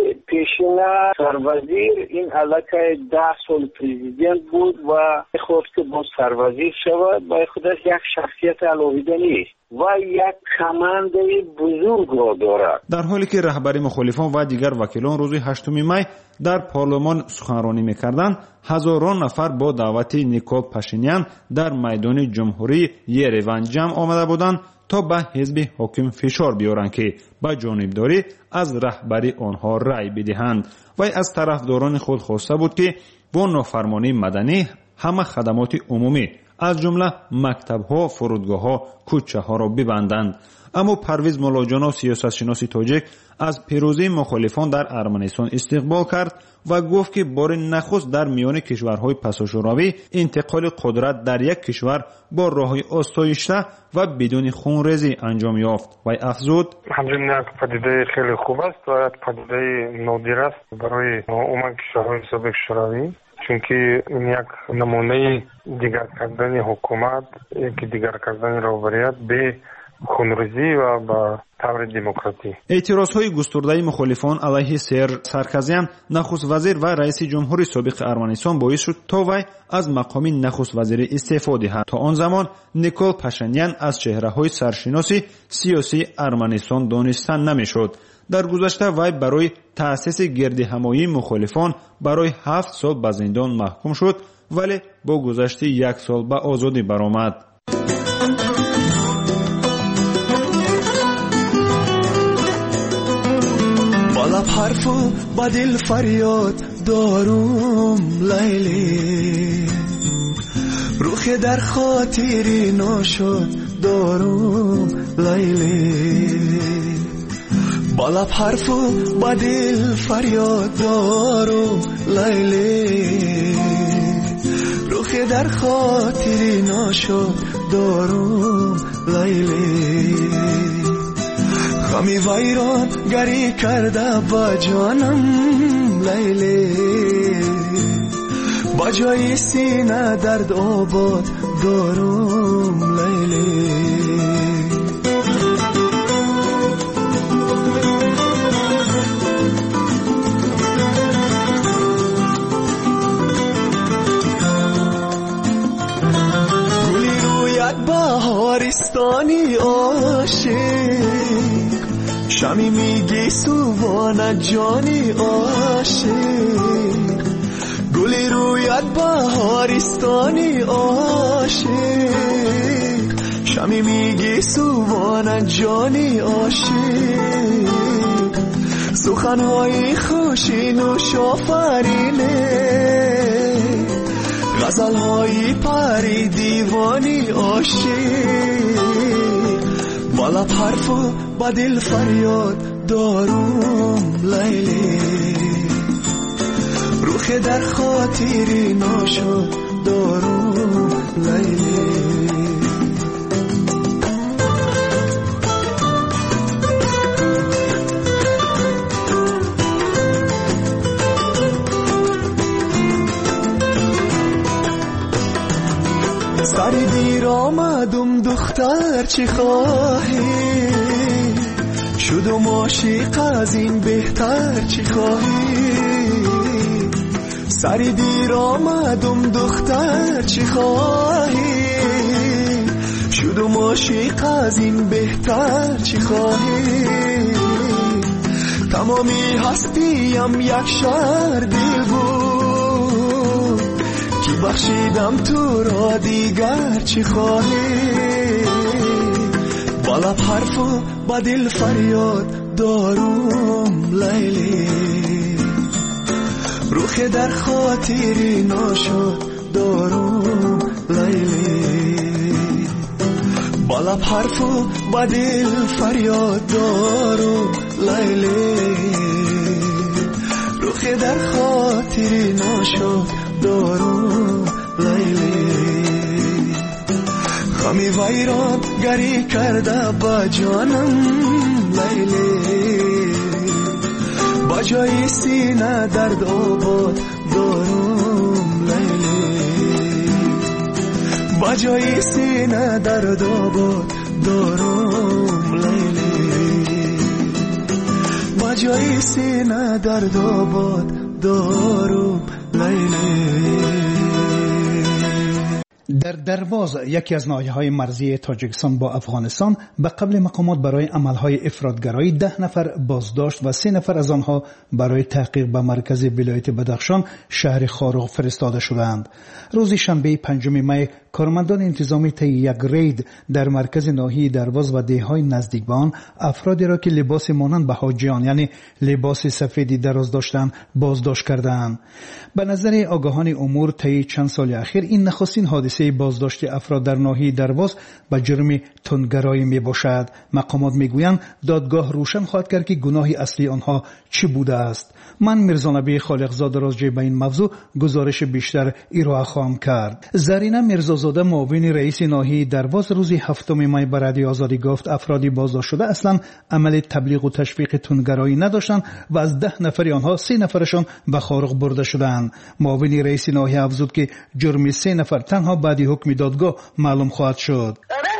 пешина сарвазир ин аллакай 10 сол президент буд ва мехост ки боз сарвазир шавад. ба худаш як шахсият алоҳида нест ва як командаи бузургро дорад. дар ҳоле ки раҳбари мухолифон ва дигар вакилон рӯзи 8 май дар парлумон суханронӣ мекарданд, ҳазорон нафар бо даъвати Никол Пашинян дар майдони ҷумҳурии Ереван ҷамъ омада буданд то ба ҳизби ҳоким фишор биёранд ки ба ҷонибдорӣ аз раҳбари онҳо рай бидиҳанд. вай аз тарафдорони худ хоста буд ки бо нофармонии маданӣ ҳама хадамоти умумӣ аз ҷумла мактабҳо, фурудгоҳҳо, кӯчаҳоро бибанданд. аммо Парвиз Моллоҷонов сиёсатшиноси тоҷик аз пирӯзии мухолифон дар Арманистон истиқбол кард ва гуфт ки бори нахуст дар миёни кишварҳои пасошӯравӣ интиқоли қудрат дар як кишвар бо роҳи остоишта ва бидуни хунрезӣ анҷом ёфт. вай афзуд: ҳамчунин як падидаи хеле хуб аст ва як падидаи нодир аст барои умуман кишварҳои собиқи шӯравӣ, чунки ин як намунаи дигар кардани ҳукумат, яки дигар кардани роҳбарият бе хунрезӣ ва ба таври демократӣ. эътирозҳои густурдаи мухолифон алайҳи Серж Саркасян, нахуст-вазир ва раиси ҷумҳури собиқи Арманистон боис шуд то вай аз мақоми нахуст-вазирӣ истеъфо диҳад. то он замон Никол Пашинян аз чеҳраҳои саршиноси сиёсии Арманистон дониста намешуд. дар гузашта вай барои таъсиси гирдиҳамоии мухолифон барои 7 сол ба зиндон маҳкум шуд, вале бо гузашти 1 сол ба озодӣ баромад. با لب حرف و با دل فریاد دارم لیلی، روح در خاطری ناشد دارم لیلی. با لب حرف و با دل فریاد دارم لیلی، روح در خاطری ناشد دارم لیلی. غمی ویران گری کرده با جانم لیلی، با جای سینه درد آباد دارم لیلی. گلی رویت بهارستانی عاشق، شمی میگی سوانه جانی عاشق. گلی رویت بهارستانی عاشق، شمی میگی سوانه جانی عاشق. سخنهای خوشی نوش آفرینه، غزلهای پری دیوانی عاشق. بالا حرف و با دل فریاد دارم لیلی، روخ در خاطری ناشد دارم لیلی. سر دیر آمدم دختر چی خواهی، شدم عاشق از این بهتر چی خواهی. سر دیر آمدم دختر چی خواهی، شدم عاشق از این بهتر چی خواهی. تمامی هستیم یک شهر دل بود، کی بخشیدم تو را دیگر چی خواهی. با لب حرف و با دل فریاد دارم لیلی، روخ در خاطری ناشد دارم لیلی. با لب حرف و با دل فریاد دارم لیلی، روخ در خاطری ناشد دارم لیلی. غمی ویران گری کرده با جانم لیلی، با جای سینه درد آباد دارم لیلی. با جای سینه درد آباد دارم لیلی، با جای سینه درد آباد دارم لیلی. در درواز، یکی از ناحیه‌های مرزی تاجیکستان با افغانستان، به قبل مقامات برای عملهای افراطگرایی 10 نفر بازداشت و 3 نفر از آنها برای تحقیق به مرکز ولایت بدخشان شهر خارق فرستاده شدند. روز شنبه 5 می کارمندان انتظامی طی یک رید در مرکز ناحیه درواز و دههای نزدیک به آن افرادی را که لباس مانند به حاجیان یعنی لباس سفیدی دراز داشتند بازداشت کردند. به نظر آگاهان امور طی چند سال اخیر این نخستین حادثه بازداشت افراد در ناحیه درواز به جرم تندگرایی می باشد. مقامات می گویند دادگاه روشن خواهد کرد که گناه اصلی آنها چی بوده است. من میرزا نبی خالقزاده راجع به این موضوع گزارش بیشتر ارائه خواهم کرد. زرینه میرزازاده معاون رئیس ناحیه درواز روز 7 می به رادیو آزادی گفت افرادی بازداشت شده اصلا عمل تبلیغ و تشویق تندگرایی نداشتند و از 10 نفر آنها 3 نفرشان به خارق برده شدند. معاون رئیس ناحیه افزود که جرم 3 نفر تنها بعد حکم دادگاه معلوم خواهد شد.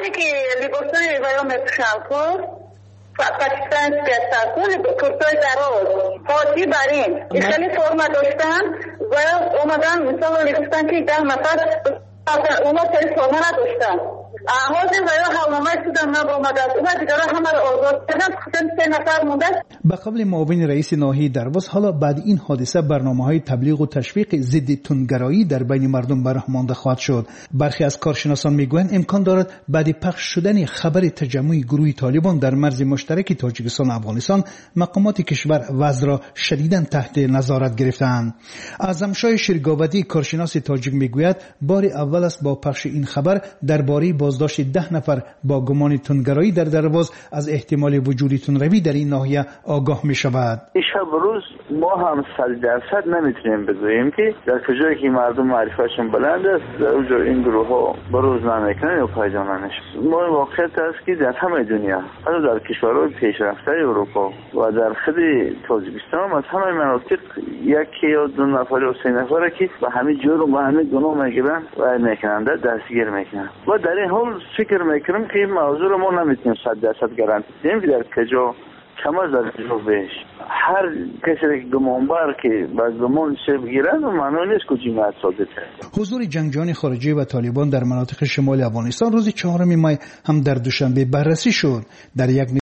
پاکستان سیاستون کرتای دراز پاسی برین خیلی فرما داشتن و اومدن مثلا لیستان که 10 نفر اونا سری فرما نداشتن حاضر و حالنامه شدن نبامده است اونا دیگر همه را آزاد کردن خودم 3 نفر مونده. به قبل معاون رئیس ناحیه درواز حالا بعد این حادثه برنامه‌های تبلیغ و تشویق ضد تندگرایی در بین مردم برهمانده خواهد شد. برخی از کارشناسان میگویند امکان دارد بعد پخش شدن خبر تجمع گروه طالبان در مرز مشترک تاجیکستان و افغانستان مقامات کشور وضع را شدیداً تحت نظارت گرفتند. اعظمشاه شیرگاودی کارشناس تاجیک میگوید بار اول است با پخش این خبر درباره بازداشت 10 نفر با گمان تندگرایی در درواز از احتمال وجود تندروی در این ناحیه آگاه می شود. شب روز ما هم 100% نمیتونیم بگوییم که در کجایی که مردم معرفتشون بلند است در اونجا این گروه ها بروز نمیکنن یا پیدا نمیشه. ما واقعیت است که در همه دنیا حتی در کشورهای پیشرفته اروپا و در خود تاجیکستان از همه مناطق یکی یا 2 نفر یا 3 نفر که به همین جرم و همین گناه میگیرن و میکنن دستگیر میکنن و در این حال فکر میکنم که این موضوع رو ما نمیتونیم 100% گارانتی بدیم که در کجا کم از در کجا بیش هر کسی که گمانبر که با گمان شب گیرن و معنی نیست که جنایت صادقه. حضور جنگجویان خارجی و طالبان در مناطق شمال افغانستان روز 4 می هم در دوشنبه بررسی شد. در یک